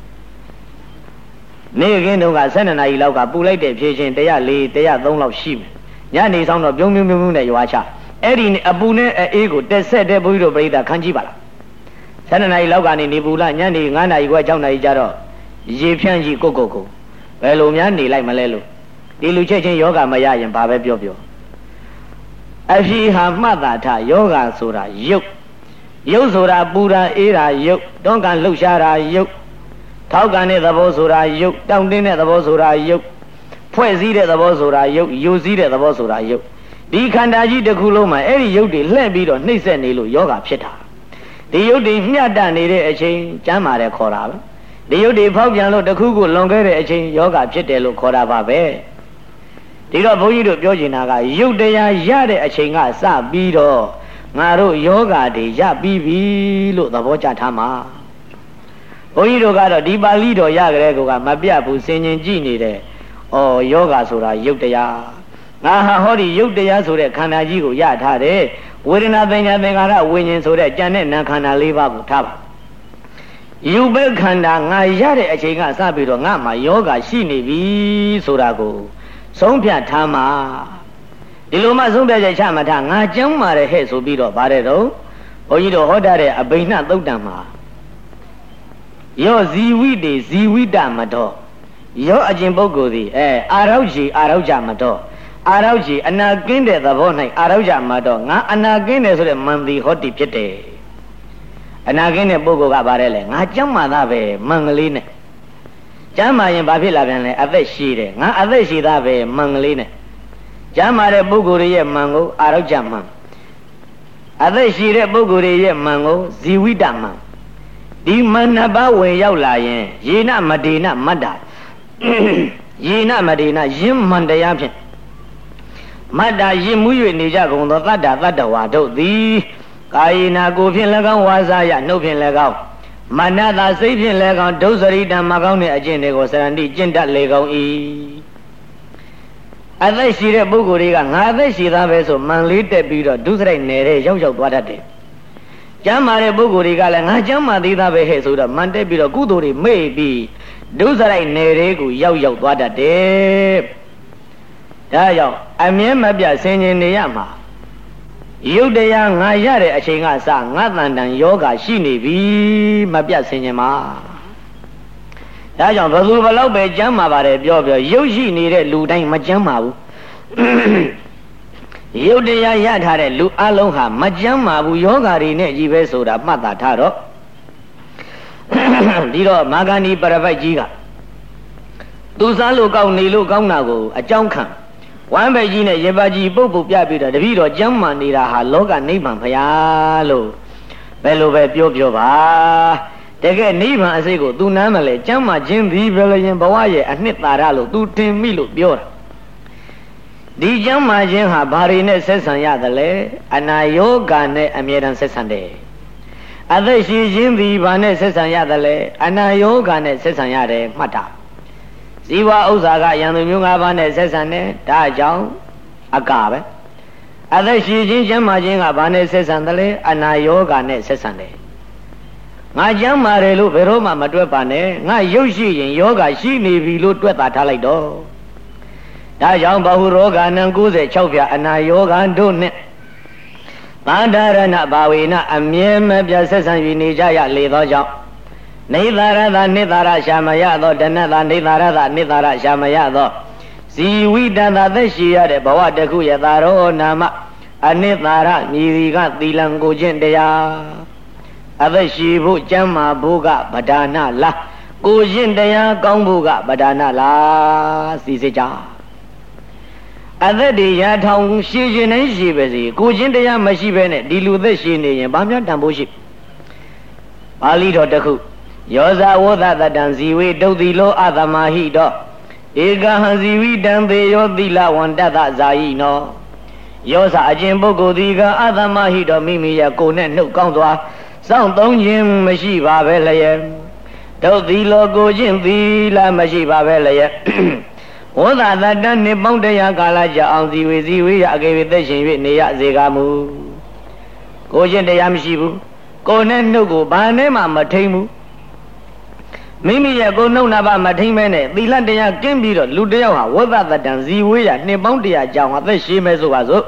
နေ့ကင်းတုန်းကဆယ်နှစ်နာရီလောက်ကပူလိုက်တဲ့ဖြည့်ချင်းတစ်ရာလေးတစ်ရာသုံးလောက်ရှိမယ်ညနေဆောင်တော့ပြုံးပြုံးပြုံးပြုံးနဲ့ရွာချအဲ့ဒီအပူနဲ့အေးကိုတက်ဆက်တဲ့ဘုန်းကြီးတို့ပြိဿခံကြည့်ပါလားဆယ်နှစ်နာရီလောက်ကနေနေပူလာညနေငါးနာရီခွဲ၆နာရီကျတော့ရေဖြန့်ကြီးကိုကိုကိုဘယ်လိုများနေလိုက်မလဲလို့ဒီလူချက်ချင်းယောဂမရရင်ဘာပဲပြောပြောအဖြေဟာမှတ်တာထယောဂဆိုတာယုတ်ယုတ်ဆိုတာပူတာအေးတာယုတ်တွန်းကန်လှုပ်ရှားတာယုတ်ထောက်ကန်တဲ့သဘောဆိုတာယုတ်တောင့်တင်းတဲ့သဘောဆိုတာယုတ်ဖွဲ့စည်းတဲ့သဘောဆိုတာယုတ်ယူစည်းတဲ့သဘောဆိုတာယုတ်ဒီခန္ဓာကြီးတစ်ခုလုံးမှာအဲ့ဒီယုတ်တွေလှည့်ပြီးတော့နှိမ့်ဆက်နေလို့ယောဂဖြစ်တာဒီယုတ်တွေမျှတနေတဲ့အချိန်ကျမ်းမာတယ်ခေါ်တာပဲဒီယုတ်တွေဖောက်ပြန်လို့တစ်ခုခုလွန်ခဲ့တဲ့အချိန်ယောဂဖြစ်တယ်လို့ခေါ်တာပါပဲဒီတော့ဘုန်းကြီးတို့ပြောချင်တာကယုတ်တရားရတဲ့အချိန်ကစပြီးတော့ငါတို့ယောဂတွေရပြီးပြီလို့သဘောကျထားမှာဘုန်းကြီးတို့ကတော့ဒီပါဠိတော်ရကြတဲ့ကောကမပြတ်ဘူးစင်ញင်ကြည့်နေတယ်ဩယောဂဆိုတာယုတ်တရားငါဟာဟောဒီယုတ်တရားဆိုတဲ့ခန္ဓာကြီးကိုရထားတယ်ဝေဒနာပညာသင်္ခါရဝိညာဉ်ဆိုတဲ့ကြံတဲ့နာခန္ဓာ၄ပါးကိုထားပါယူဘက်ခန္ဓာငါရတဲ့အချိန်ကစပြီးတော့ငါမှာယောဂရှိနေပြီဆိုတာကိုဆုံးဖြတ်ထားမှာဒီလိုမှဆုံးဖြတ်ချက်ချမထားငါကျမ်းမာတယ်ဟဲ့ဆိုပြီးတော့ဗါတဲ့တော့ဘုန်းကြီးတို့ဟောတာတဲ့အဘိနှသုတ်တံမှာယောဇီဝိတေဇီဝိတမတော်ယောအကျင့်ပုဂ္ဂိုလ်သည်အဲအာရောက်ကြီးအာရောက်ကြမတော်အာရောက်ကြီးအနာကင်းတဲ့သဘော၌အာရောက်ကြမတော်ငါအနာကင်းတယ်ဆိုတဲ့မန်တိဟောတိဖြစ်တယ်အနာကင်းတဲ့ပုဂ္ဂိုလ်ကဗါတဲ့လေငါကျမ်းမာသားပဲမန်ကလေးနဲ့ကျမ်းမာရင်ဘာဖြစ်လာပြန်လဲအသက်ရှိတယ်ငါအသက်ရှိသားပဲမန်ကလေးနဲ့ကျမ်းမာတဲ့ပုဂ္ဂိုလ်ရဲ့မန်ကိုအာရောက်ကြမန်အသက်ရှိတဲ့ပုဂ္ဂိုလ်ရဲ့မန်ကိုဇီဝိတမန်ဒီမနပါဝင်ရောက်လာရင်ယေနမဒေနမတ္တာယေနမဒေနယင်းမန္တရားဖြင့်မတ္တာယင်းမှု၍နေကြကုန်သောတတ္တတတ္တဝါတို့သည်ကာယေနာကိုဖြင့်၎င်းဝါစာယနှုတ်ဖြင့်၎င်းမနတာစိတ်ဖြင့်၎င်းဒုစရိတံမကောင်းတဲ့အကျင့်တွေကိုစရဏိကျင့်တတ်လေကုန်၏အသက်ရှိတဲ့ပုဂ္ဂိုလ်တွေကငါအသက်ရှိသားပဲဆိုမန်လေးတက်ပြီးတော့ဒုစရိုက်နယ်ရောက်ရောက်သွားတတ်တယ်ကျမ်းမာတဲ့ပုဂ္ဂိုလ်တွေကလည်းငါကျမ်းမာသေးသားပဲဟဲ့ဆိုတော့မန်တက်ပြီးတော့ကုသိုလ်တွေမေ့ပြီးဒုစရိုက်နယ်တွေကိုရောက်ရောက်သွားတတ်တယ်ဒါကြောင့်အမြဲမပြတ်ဆင်ခြင်နေရမှာယုတ်တရားငါရတဲ့အချိန်ကစငါတန်တန်ယောဂရှိနေပြီမပြတ်ဆင်ခြင်မှာဒါကြောင့်ဘယ်သူဘလောက်ပဲကျမ်းမာပါတယ်ပြောပြောယုတ်ရှိနေတဲ့လူတိုင်းမကျမ်းမာဘူးယုတ်တရားရထားတဲ့လူအလုံးဟာမကျမ်းမာဘူးယောဂါတွေနဲ့ကြီးပဲဆိုတာမှတ်သားထားတော့ဒီတော့မာဂန္ဒီပရပိုက်ကြီးကသူစားလို့ကောင်းနေလို့ကောင်းတာကိုအကြောင်းခံဝမ်းပဲကြီးနဲ့ရေပါကြီးပုတ်ပုတ်ပြပြီးတော့တပည့်တော်ကျမ်းမာနေတာဟာလောကနိဗ္ဗာန်ဖရာလို့ဘယ်လိုပဲပြောပြောပါတကယ်နိဗ္ဗာန်အစိတ်ကို तू နားမလဲကျမ်းမာခြင်းသည်ပဲလျင်ဘဝရဲ့အနှစ်သာရလို့ तू ထင်မိလို့ပြောတာဒီကျမ်းမာခြင်းဟာဘာတွေနဲ့ဆက်ဆံရတယ်လဲအနာယောဂနဲ့အမြဲတမ်းဆက်ဆံတယ်အသက်ရှိခြင်းသည်ဘာနဲ့ဆက်ဆံရတယ်လဲအနာယောဂနဲ့ဆက်ဆံရတယ်မှတ်တာဇီဝဥစ္စာကယံသူမျိုး၅ပါးနဲ့ဆက်ဆံတယ်ဒါကြောင့်အကာပဲအသက်ရှိခြင်းကျမ်းမာခြင်းကဘာနဲ့ဆက်ဆံတယ်လဲအနာယောဂနဲ့ဆက်ဆံတယ်ငါကျမ်းမာတယ်လို့ဘယ်တော့မှမတွက်ပါနဲ့ငါရုပ်ရှိရင်ယောဂရှိနေပြီလို့တွက်တာထားလိုက်တော့ဒါကြောင့်ဘဟုရောဂနံ၉၆ပြအနာယောဂတို့နဲ့သာဒရဏဘာဝေနအမြဲမပြတ်ဆက်ဆံ၍နေကြရလေသောကြောင့်နေသာရသနိသာရရှာမရသောဒနတနေသာရသနိသာရရှာမရသောဇီဝိတတသက်ရှိရတဲ့ဘဝတစ်ခုရဲ့သာရောနာမအနိသာရမြည်ဒီကသီလံကိုခြင်းတရားအသက်ရှိဖို့ကျမ်းမာဖို့ကဗဒါနလားကိုခြင်းတရားကောင်းဖို့ကဗဒါနလားစီစစ်ကြအသက်တွေရထောင်ရှိခြင်းနဲ့ရှိပါစေကိုခြင်းတရားမရှိဘဲနဲ့ဒီလူသက်ရှိနေရင်ဘာမှတန်ဖို့ရှိပါဠိတော်တစ်ခုယောဇဝသတတံဇီဝေဒုတ်တိလောအသမဟိတောဧကဟံဇီဝိတံသေယောသီလဝန္တတဇာယိနောယောဇအကျင့်ပုဂ္ဂိုလ်ဒီကအသမဟိတောမိမိရဲ့ကိုယ်နဲ့နှုတ်ကောင်းစွာစောင့်သုံးခြင်းမရှိပါပဲလျက်ဒုတ်တိလောကိုခြင်းသီလမရှိပါပဲလျက်ဝသတတံနှစ်ပေါင်းတရားကာလကြာအောင်ဇီဝေဇီဝေရအကေဝေသက်ရှင်၍နေရစေကားမူကိုခြင်းတရားမရှိဘူးကိုယ်နဲ့နှုတ်ကိုဘာနဲ့မှမထိန်ဘူးမိမိရဲ့ကိုယ်နှုတ်နာပါမထိန်မဲနဲ့သီလတရားကင်းပြီးတော့လူတယောက်ဟာဝသတတံဇီဝေရနှစ်ပေါင်းတရားကြာအောင်အသက်ရှင်မဲဆိုပါစို့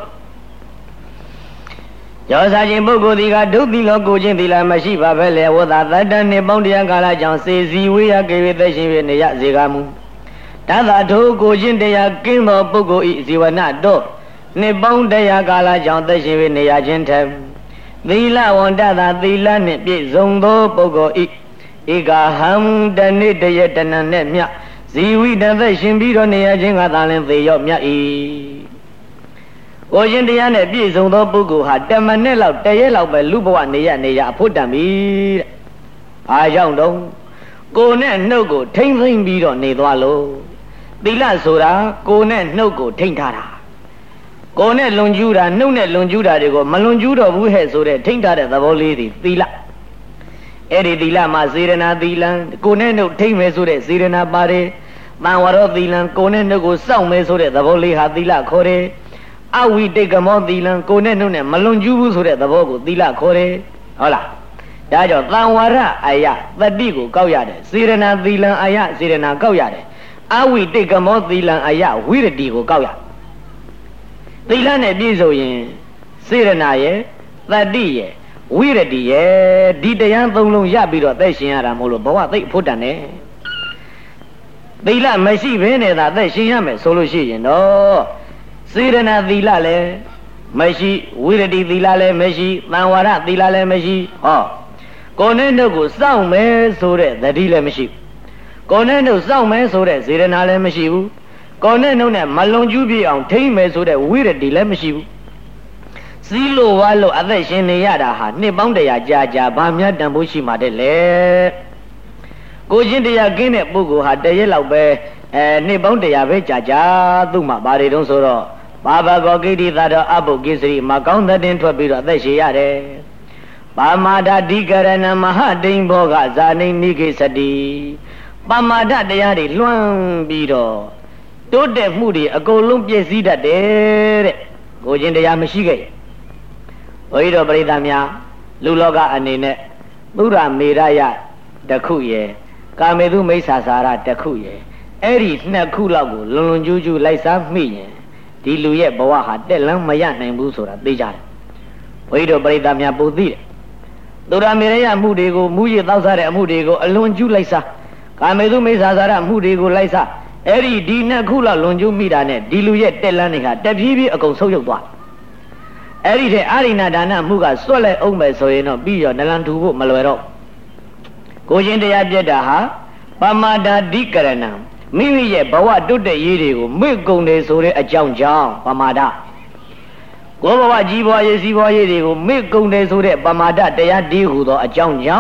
ယောဇာချင်းပုဂ္ဂိုလ်ဒီကဒုတိလောကိုခြင်းသီလမရှိပါပဲလေဝသတတံနှစ်ပေါင်းတရားကာလကြာအောင်စေဇီဝေရကေဝေသက်ရှင်၍နေရစေကားမူတသထိုကိုခြင်းတရားကင်းသောပုဂ္ဂိုလ်ဤဇီဝနာတို့နှစ်ပေါင်းတရားကာလကြောင့်သက်ရှင်၍နေရခြင်းထက်သီလဝန္တသာသီလနှင့်ပြည့်စုံသောပုဂ္ဂိုလ်ဤဧကဟံတနေ့တရက်တဏ္ဍနဲ့မြဇီဝိတသက်ရှင်ပြီးတော့နေရခြင်းကသာလင်သေရော့မြတ်၏ကိုခြင်းတရားနဲ့ပြည့်စုံသောပုဂ္ဂိုလ်ဟာတမနဲ့လောက်တရက်လောက်ပဲလူဘဝနေရနေရအဖို့တန်ပြီတဲ့အားကြောင့်တော့ကိုနဲ့နှုတ်ကိုထိမ့်သိမ့်ပြီးတော့နေသွားလို့သီလဆိုတာကိုနဲ့နှုတ်ကိုထိမ့်ထားတာကိုနဲ့လွန်ကျူးတာနှုတ်နဲ့လွန်ကျူးတာတွေကိုမလွန်ကျူးတော့ဘူးဟဲ့ဆိုတဲ့ထိမ့်ထားတဲ့သဘောလေးတွေသီလအဲ့ဒီသီလမှာစေရနာသီလံကိုနဲ့နှုတ်ထိမ့်မယ်ဆိုတဲ့စေရနာပါတယ်တန်ဝရောသီလံကိုနဲ့နှုတ်ကိုစောင့်မယ်ဆိုတဲ့သဘောလေးဟာသီလခေါ်တယ်အဝိတိတ်ကမောသီလံကိုနဲ့နှုတ်နဲ့မလွန်ကျူးဘူးဆိုတဲ့သဘောကိုသီလခေါ်တယ်ဟုတ်လားဒါကြောင့်တန်ဝရအာယတတိကိုကောက်ရတယ်စေရနာသီလံအာယစေရနာကောက်ရတယ်အဝိတိတ်ကမောသီလံအာယဝိရတိကိုကောက်ရသီလနဲ့ပြည့်စုံရင်စေရနာရဲ့တတိရဲ့ဝိရတိရဲ့ဒီတရားသုံးလုံးရပြီးတော့သက်ရှင်ရတာမို့လို့ဘဝသိအဖို့တန်တယ်သီလမရှိဘဲနဲ့သာသက်ရှင်ရမယ်ဆိုလို့ရှိရင်တော့စေရနာသီလလည်းမရှိဝိရတိသီလလည်းမရှိသံဝရသီလလည်းမရှိဟောကိုယ်နဲ့နှုတ်ကိုစောင့်မယ်ဆိုတဲ့သတိလည်းမရှိကိုယ်နဲ့နှုတ်စောင့်မယ်ဆိုတဲ့စေရနာလည်းမရှိဘူးကိုယ်နဲ့နှုတ်နဲ့မလွန်ကျူးပြည့်အောင်ထိမ့်မယ်ဆိုတဲ့ဝိရတိလည်းမရှိဘူးစီးလို့ဝါလို့အသက်ရှင်နေရတာဟာနှစ်ပေါင်းတရာကြာကြာဘာများတန်ဖိုးရှိမှတဲ့လေကိုချင်းတရားကင်းတဲ့ပုဂ္ဂိုလ်ဟာတရက်လောက်ပဲအဲနှစ်ပေါင်းတရာပဲကြာကြာသူ့မှာဘာတွေတုံးဆိုတော့ဘာဘကောကိတိသာတော်အဘုကိစ္စရိမကောင်းတဲ့တင်ထွက်ပြီးတော့အသက်ရှင်ရတယ်ပါမာဒဓိကရဏမဟာတိန်ဘောကဇာနိနိကိစတိပါမာဒတရားတွေလွှမ်းပြီးတော့တိုးတက်မှုတွေအကုန်လုံးပြည့်စည်တတ်တယ်တဲ့ကိုချင်းတရားမရှိခဲ့ဘုန်းကြီးတို့ပရိသတ်များလူလောကအနေနဲ့သုရမေရယတခုရယ်ကာမေတုမိစ္ဆာစာရတခုရယ်အဲ့ဒီနှစ်ခုလောက်ကိုလွန်လွန်ကျူးကျူးလိုက်စားမိရင်ဒီလူရဲ့ဘဝဟာတက်လန်းမရနိုင်ဘူးဆိုတာသိကြတယ်ဘုန်းကြီးတို့ပရိသတ်များပိုသိတယ်သုရမေရယမှုတွေကိုမူရည်တောက်စားတဲ့အမှုတွေကိုအလွန်ကျူးလိုက်စားကာမေတုမိစ္ဆာစာရမှုတွေကိုလိုက်စားအဲ့ဒီဒီနှစ်ခုလောက်လွန်ကျူးမိတာနဲ့ဒီလူရဲ့တက်လန်းတွေကတဖြည်းဖြည်းအကုန်ဆုပ်ယုပ်သွားအဲ့ဒီတဲ့အာရိဏဒါနမှုကစွတ်လိုက်အောင်မယ်ဆိုရင်တော့ပြီးရောနလန်ထူဖို့မလွယ်တော့ကိုချင်းတရားပြတ်တာဟာပမာဒာဓိကရဏံမိမိရဲ့ဘဝတုတ်တဲ့ရေးတွေကိုမေ့ကုန်တယ်ဆိုတဲ့အကြောင်းကြောင့်ပမာဒကိုဘဝကြီးဘဝရေးစီးပွားရေးတွေကိုမေ့ကုန်တယ်ဆိုတဲ့ပမာဒတရားဒီဟုသောအကြောင်းကြောင့်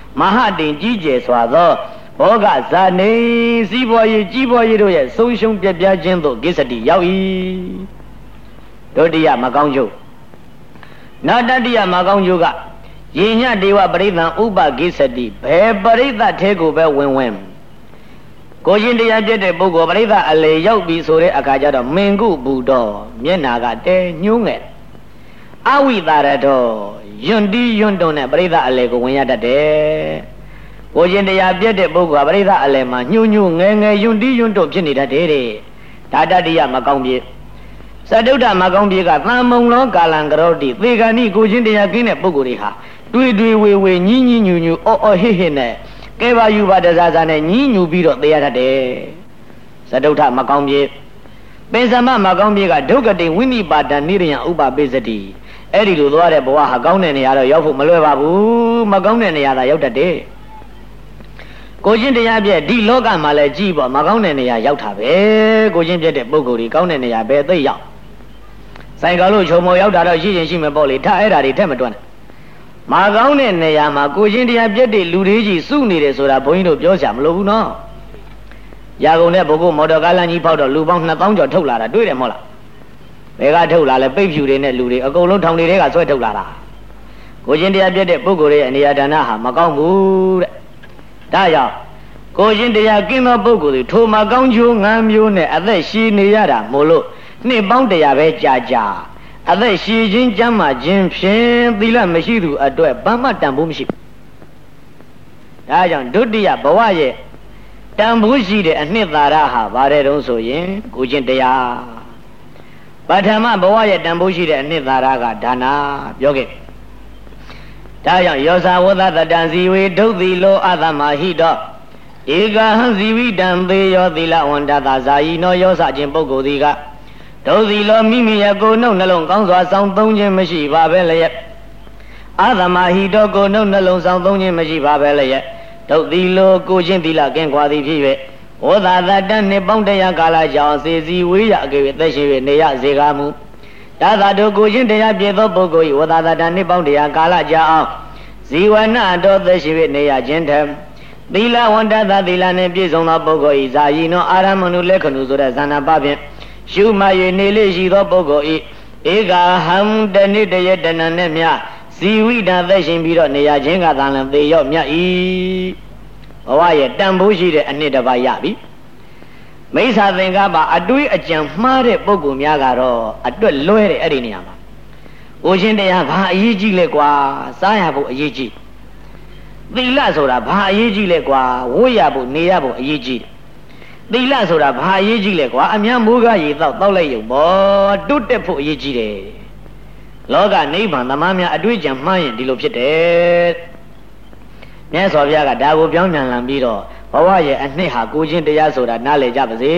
မဟာတင်ကြီးကျယ်စွာသောဘောဂဇာနေစီးပွားရေးကြီးပွားရေးတို့ရဲ့ဆုံးရှုံးပြပြခြင်းသို့ကိစ္စတိရောက်၏ဒုတိယမကောင်းကျိုးနောက်တတိယမကောင်းကျိုးကယေညဒေဝပရိသံဥပကိစ္စတိဘယ်ပရိသတ်ထဲကိုပဲဝင်ဝင်ကိုရှင်တရားပြတဲ့ပုဂ္ဂိုလ်ပရိသတ်အလေရောက်ပြီဆိုတဲ့အခါကျတော့မင်ကုဘူတော်မျက်နာကတဲညှိုးငယ်အဝိတာရတော်ယွန်တီးယွန်တုံနဲ့ပရိသတ်အလေကိုဝင်ရတတ်တယ်ကိုရှင်တရားပြတဲ့ပုဂ္ဂိုလ်ကပရိသတ်အလေမှာညှိုးညှိုးငယ်ငယ်ယွန်တီးယွန်တုံဖြစ်နေတတ်တယ်တဲ့ဒါတတိယမကောင်းပြေသတုဒ္ဓမကောင်းပြေကသံမုံလောကာလံကရောတိသေဂာနိကိုရှင်တရားကင်းတဲ့ပုဂ္ဂိုလ်တွေဟာတွေ့တွေ့ဝေဝေညင်းညင်းညူညူအော်အော်ဟစ်ဟစ်နဲ့ကဲပါယူပါတစားစားနဲ့ညင်းညူပြီးတော့သေရတတ်တယ်သတုဒ္ဓမကောင်းပြေပိစမမကောင်းပြေကဒုက္ကတိဝိနိပါဒနိရိယဥပပိစတိအဲ့ဒီလိုသွားတဲ့ဘဝဟာကောင်းတဲ့နေရာတော့ရောက်ဖို့မလွယ်ပါဘူးမကောင်းတဲ့နေရာသာရောက်တတ်တယ်ကိုချင်းတရားပြည့်ဒီလောကမှာလည်းကြည်ပေါ့မကောင်းတဲ့နေရာရောက်တာပဲကိုချင်းပြည့်တဲ့ပုဂ္ဂိုလ်ကြီးကောင်းတဲ့နေရာပဲသိရောက်ဆိုင်ကလို့ချုံမောရောက်တာတော့ရှိရင်ရှိမယ်ပေါ့လေထားအဲ့ဒါတွေထက်မတွန်းမကောင်းတဲ့နေရာမှာကိုချင်းတရားပြည့်တဲ့လူတွေကြီးစုနေတယ်ဆိုတာဘုန်းကြီးတို့ပြောကြမလို့ဘူးနော်ရာကုန်တဲ့ဘုကုမော်တော်ကားလမ်းကြီးဖောက်တော့လူပေါင်းနှစ်သောင်းကျော်ထုတ်လာတာတွေ့တယ်မဟုတ်လားဘယ်ကထုတ်လာလဲပိတ်ဖြူတွေနဲ့လူတွေအကုန်လုံးထောင်တွေကဆွဲထုတ်လာတာကိုချင်းတရားပြည့်တဲ့ပုဂ္ဂိုလ်ရဲ့အနေအဒါနဟာမကောင်းဘူးတဲ့ဒါကြောင့်ကိုချင်းတရားကင်းသောပုဂ္ဂိုလ်တွေထိုမကောင်းချိုးငမ်းမျိုးနဲ့အသက်ရှည်နေရတာမို့လို့နှစ်ပေါင်းတရားပဲကြာကြာအသက်ရှည်ခြင်းကျမ်းမာခြင်းဖြင့်သီလမရှိသူအတွက်ဘာမှတန်ဖိုးမရှိဘူးဒါကြောင့်ဒုတိယဘဝရဲ့တန်ဖိုးရှိတဲ့အနှစ်သာရဟာဗါတဲ့တုံးဆိုရင်ကိုချင်းတရားပထမဘဝရဲ့တန်ဖိုးရှိတဲ့အနှစ်သာရကဒါနာပြောခဲ့ဒါကြောင့်ယောဇဝသတတံဇီဝေဒုတိလောအသမဟိတောဧကဟံဇီဝိတံသေယောသီလဝန္တသာဇာယိနောယောဇခြင်းပုဂ္ဂိုလ်သည်ကဒုတိလောမိမိရဲ့ကိုယ်နှုတ်နှလုံးကောင်းစွာစောင့်သုံးခြင်းမရှိပါပဲလျက်အသမဟိတောကိုယ်နှုတ်နှလုံးစောင့်သုံးခြင်းမရှိပါပဲလျက်ဒုတိလောကိုချင်းသီလကင်းကွာသည်ဖြစ်၍ဝသသတံနှစ်ပေါင်းတရာကာလကြောင့်စေစီဝေးရအကေသက်ရှိ၍နေရစေကားမူဒါသာတို့ကိုချင်းတရားပြည့်သောပုဂ္ဂိုလ်၏ဝသသတံနှစ်ပေါင်းတရာကာလကြာအောင်ဇီဝနာတော်သက်ရှိ၍နေရခြင်းထံသီလဝန္တသသီလနှင့်ပြည့်စုံသောပုဂ္ဂိုလ်၏ဇာယီနောအာရမဏုလက္ခဏုဆိုတဲ့ဇာနာပဖြင့်ရှုမှတ်၍နေလေရှိသောပုဂ္ဂိုလ်၏ဧကဟံတဏိတယတဏနဲ့မြဇီဝိတံသက်ရှင်ပြီးတော့နေရခြင်းကသာလင်သေရော့မြတ်၏ဘဝရဲ့တန်ဖိုးရှိတဲ့အနှစ်တစ်ပါးရပြီမိစ္ဆာသင်္ကပ္ပအတွေးအကြံမှားတဲ့ပုဂ္ဂိုလ်များကတော့အတွက်လွဲတဲ့အဲ့ဒီနေရာမှာကိုရှင်တရားဘာအရေးကြီးလဲကွာစားရဖို့အရေးကြီးသီလဆိုတာဘာအရေးကြီးလဲကွာဝတ်ရဖို့နေရဖို့အရေးကြီးသီလဆိုတာဘာအရေးကြီးလဲကွာအများမိုးကားရေတောက်တောက်လိုက်ရုံပေါ့တွတ်တက်ဖို့အရေးကြီးတယ်လောကနိဗ္ဗာန်သမားများအတွေ့အကြံမှားရင်ဒီလိုဖြစ်တယ်မြတ်စွာဘုရားကဒါကိုပြောင်းပြန်လာပြီးတော့ဘဝရဲ့အနှစ်ဟာကိုချင်းတရားဆိုတာနားလည်ကြပါစေ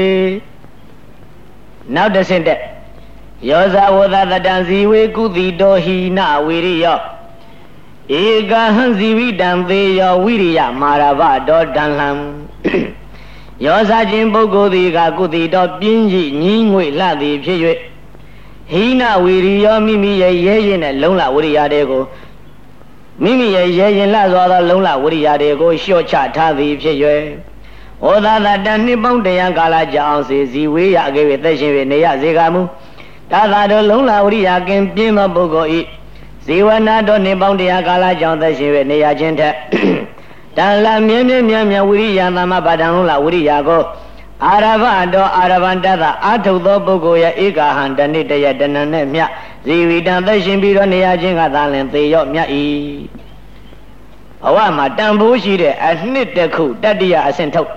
နောက်တစ်ဆင့်တဲ့ယောဇဝသတတံဇီဝေကုတိတောဟိနဝိရိယောဧကဟံဇီဝိတံသေယောဝိရိယမာရဗတောတံလံယောဇခြင်းပုဂ္ဂိုလ်သည်ကကုတိတောပြင်းကြီးညင်းငွေလှသည်ဖြစ်၍ဟိနဝိရိယောမိမိရဲ့ရဲရင်နဲ့လုံလဝိရိယတွေကိုမိမိရဲ့ရဲရင်လှစွာသောလုံလဝိရိယတွေကိုလျှော့ချထားသည်ဖြစ်၍ဩသာသတန်နှစ်ပေါင်းတရာကာလကြာအောင်စေဇီဝေးရအကေဝေသက်ရှင်၍နေရစေကမူဒါသာတို့လုံလဝိရိယကင်ပြင်းသောပုဂ္ဂိုလ်ဤဇီဝနာတို့နှစ်ပေါင်းတရာကာလကြောင့်သက်ရှင်၍နေရခြင်းထက်တန်လာမြဲမြဲမြဲမြဲဝိရိယသမဘာတံလုံလဝိရိယကိုအာရဘတော်အာရဗန္တသအာထုသောပုဂ္ဂိုလ်ရဲ့ဧကဟံတဏိတယတဏနဲ့မြဇီဝိတံသက်ရှင်ပြီးတော့နေရခြင်းကသာလင်သေရော့မြတ်၏ဘဝမှာတန်ဖိုးရှိတဲ့အနှစ်တစ်ခုတတ္တိယအဆင့်ထုတ်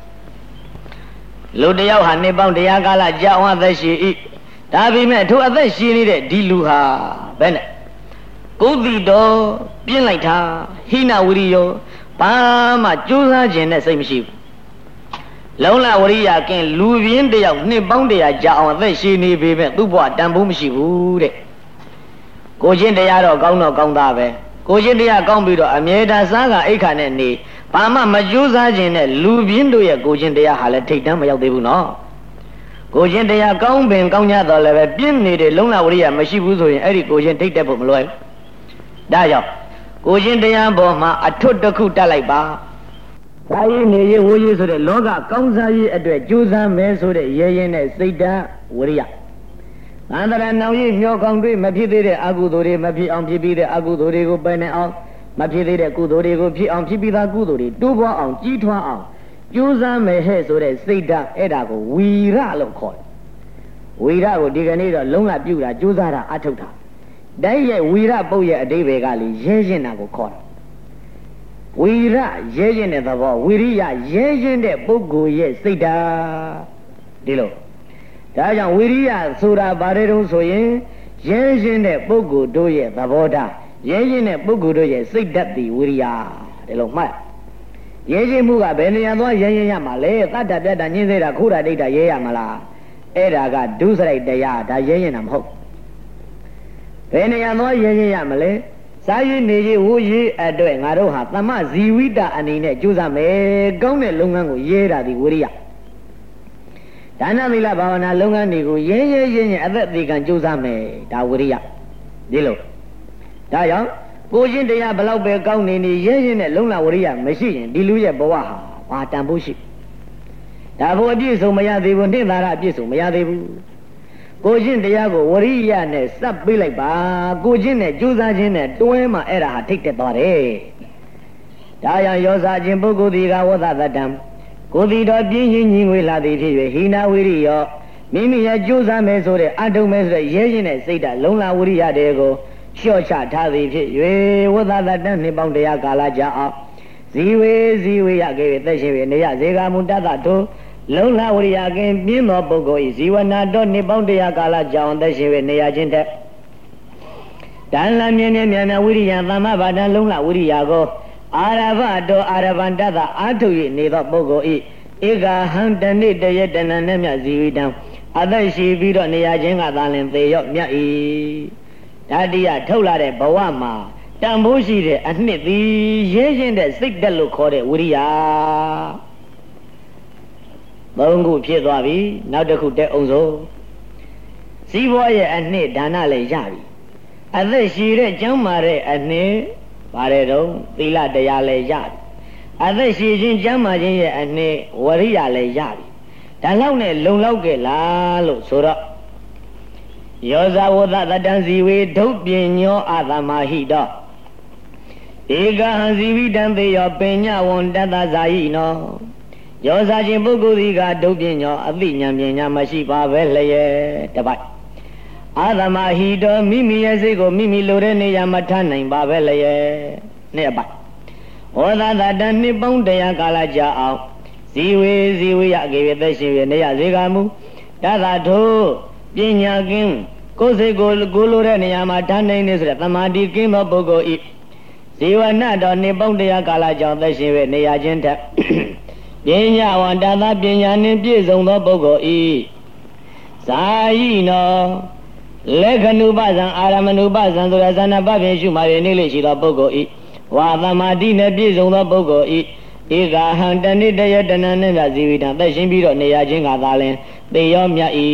လူတယောက်ဟာနှစ်ပေါင်းတရားကာလကြာအောင်အသက်ရှင်၏ဒါပေမဲ့ထိုအသက်ရှင်နေတဲ့ဒီလူဟာဘယ်နဲ့ကုသိတော်ပြင်းလိုက်တာဟိနဝိရိယောဘာမှကြိုးစားခြင်းနဲ့စိတ်မရှိဘူးလုံလဝရိယကင်းလူပြင်းတယောက်နှစ်ပေါင်းတရာကြာအောင်အသက်ရှင်နေပေမဲ့သူ့ဘဝတန်ဖိုးမရှိဘူးတဲ့ကိုချင်းတရားတော့ကောင်းတော့ကောင်းသားပဲကိုချင်းတရားကောင်းပြီးတော့အမြဲတမ်းစားကအိတ်ခါနဲ့နေဘာမှမကြိုးစားခြင်းနဲ့လူပြင်းတို့ရဲ့ကိုချင်းတရားဟာလည်းထိတ်တန်းမရောက်သေးဘူးနော်ကိုချင်းတရားကောင်းပင်ကောင်းကြတော့လည်းပဲပြင်းနေတဲ့လုံလဝရိယမရှိဘူးဆိုရင်အဲ့ဒီကိုချင်းထိတ်တက်ဖို့မလွယ်ဘူးဒါကြောင့်ကိုချင်းတရားပေါ်မှာအထွတ်တစ်ခုတက်လိုက်ပါဒါရင်နေရဝေးရဆိုတဲ့လောကကောင်းစားရေးအတွက်ကြိုးစားမယ်ဆိုတဲ့ရဲရင်နဲ့စိတ်ဓာတ်ဝရိယသန္တရာနောင်ရမျောကောင်းတွေမဖြစ်သေးတဲ့အကုသိုလ်တွေမဖြစ်အောင်ဖြစ်ပြီးတဲ့အကုသိုလ်တွေကိုပယ်နေအောင်မဖြစ်သေးတဲ့ကုသိုလ်တွေကိုဖြစ်အောင်ဖြစ်ပြီးသားကုသိုလ်တွေတိုးပွားအောင်ကြီးထွားအောင်ကြိုးစားမယ်ဟဲ့ဆိုတဲ့စိတ်ဓာတ်အဲ့ဒါကိုဝီရလို့ခေါ်တယ်ဝီရကိုဒီကနေ့တော့လုံးဝပြုတာကြိုးစားတာအထုတ်တာတိုက်ရဲ့ဝီရပုတ်ရဲ့အဓိပ္ပာယ်ကလေရဲရင်တာကိုခေါ်တယ်ဝီရရဲရင်တဲ့သဘောဝီရိယရဲရင်တဲ့ပုဂ္ဂိုလ်ရဲ့စိတ်ဓာတ်ဒီလိုဒါကြောင့်ဝီရိယဆိုတာဘာတွေတုံးဆိုရင်ရဲရင်တဲ့ပုဂ္ဂိုလ်တို့ရဲ့သဘောထားရဲရင်တဲ့ပုဂ္ဂိုလ်တို့ရဲ့စိတ်ဓာတ်ဒီဝီရိယဒီလိုမှတ်ရဲရင်မှုကဘယ်နေရာသွားရဲရင်ရမှာလဲသတ္တပြတ္တညင်းသေးတာခိုးတာဒိဋ္ဌရဲရမလားအဲ့ဒါကဒုစရိုက်တရားဒါရဲရင်တာမဟုတ်ဘယ်နေရာသွားရဲရင်ရမလဲစားရည်နေရည်ဝိုးရည်အတွက်ငါတို့ဟာသမဇီဝိတအနေနဲ့ကြိုးစားမယ်ကောင်းတဲ့လုပ်ငန်းကိုရဲတာဒီဝိရိယဒါနသီလဘာဝနာလုပ်ငန်းတွေကိုရဲရဲရဲရဲအသက်သေးကံကြိုးစားမယ်ဒါဝိရိယဒီလိုဒါကြောင့်ကိုချင်းတရားဘလောက်ပဲကောင်းနေနေရဲရဲနဲ့လုံလဝိရိယမရှိရင်ဒီလူရဲ့ဘဝဟာဘာတန်ဖို့ရှိဒါဘုအပြည့်စုံမရသေးဘူးနှင့်သာရအပြည့်စုံမရသေးဘူးကိုချင်းတရားကိုဝရိယနဲ့စပ်ပေးလိုက်ပါကိုချင်းနဲ့ကြိုးစားခြင်းနဲ့တွဲမှအဲ့ဒါဟာထိတ်တက်သွားတယ်ဒါကြောင့်ရောစားခြင်းပုဂ္ဂိုလ်ဒီကဝသတတံကိုသည်တော်ပြင်းရင်ညီငွေလာသည်ဖြစ်၍ဟိနာဝိရိယောမိမိရဲ့ကြိုးစားမယ်ဆိုတဲ့အထုံမယ်ဆိုတဲ့ရဲရင်တဲ့စိတ်ဓာတ်လုံလဝိရိယတွေကိုလျှော့ချထားသည်ဖြစ်၍ဝသတတံနှစ်ပေါင်းတရားကာလကြာအောင်ဇီဝေဇီဝေရခဲ့၍သက်ရှင်၍နေရဇေကမုတ္တတထိုလုံလဝရိယကင်ပြင်းသောပုဂ္ဂိုလ်၏ဇီဝနာတော်နှစ်ပေါင်းတရားကာလကြာအောင်သက်ရှင်၍နေရခြင်းတဲ့တန်လမြင်းနဲ့မြန်မြန်ဝိရိယသမ္မဘာဒံလုံလဝိရိယကိုအာရဘတော်အာရဗန္တသအာထု၍နေသောပုဂ္ဂိုလ်၏ဧကဟံတဏိတယတဏနဲ့မြဇီဝိတံအသက်ရှိပြီးတော့နေရခြင်းကသာလင်သေရော့မြတ်၏ဓာတိယထုတ်လာတဲ့ဘဝမှာတန်ဖိုးရှိတဲ့အနှစ်သည်ရဲရင်တဲ့စိတ်တက်လို့ခေါ်တဲ့ဝိရိယသုံးခုဖြစ်သွားပြီနောက်တစ်ခုတက်အောင်စို့စီးပွားရဲ့အနှစ်ဒါနလည်းရပြီအသက်ရှိတဲ့ကျမ်းမာတဲ့အနှစ်ပါတယ်တော့သီလတရားလည်းရပြီအသက်ရှိခြင်းကျမ်းမာခြင်းရဲ့အနှစ်ဝရိယလည်းရပြီဒါလောက်နဲ့လုံလောက်ကြလားလို့ဆိုတော့ယောဇဝသတတံဇီဝေဒုပညောအသမဟိတောဧကဟံဇီဝိတံသေယောပညာဝန္တတဇာယိနောယောဇာခြင်းပုဂ္ဂိုလ်ဒီကဒုပညောအသိဉာဏ်ပညာမရှိပါပဲလျက်တပိုက်အာသမဟိတောမိမိရဲ့စိတ်ကိုမိမိလိုတဲ့နေရာမှာထားနိုင်ပါပဲလျက်နဲ့အပိုက်ဟောသာတတနှစ်ပေါင်းတရားကာလကြာအောင်ဇီဝေဇီဝေရအကေဝသက်ရှင်ရနေရဇေကမူတသထိုပညာကင်းကိုယ်စိတ်ကိုကိုလိုတဲ့နေရာမှာထားနိုင်နေဆိုတဲ့သမာဓိကင်းသောပုဂ္ဂိုလ်ဤဇေဝနာတော်နှစ်ပေါင်းတရားကာလကြောင့်သက်ရှင်ရနေရခြင်းထက်ပညာဝန္တသာပညာနှင့်ပြည့်စုံသောပုဂ္ဂိုလ်ဤဇာယိနောလက္ခဏုပဇံအာရမဏုပဇံဆိုတဲ့ဇာနာပဖြင့်ရှုမှရနေလေရှိသောပုဂ္ဂိုလ်ဤဝါသမာဓိနဲ့ပြည့်စုံသောပုဂ္ဂိုလ်ဤဧကဟံတဏိတယတဏနဲ့ဇီဝိတံသက်ရှင်ပြီးတော့နေရခြင်းကသာလင်သေရောမြတ်၏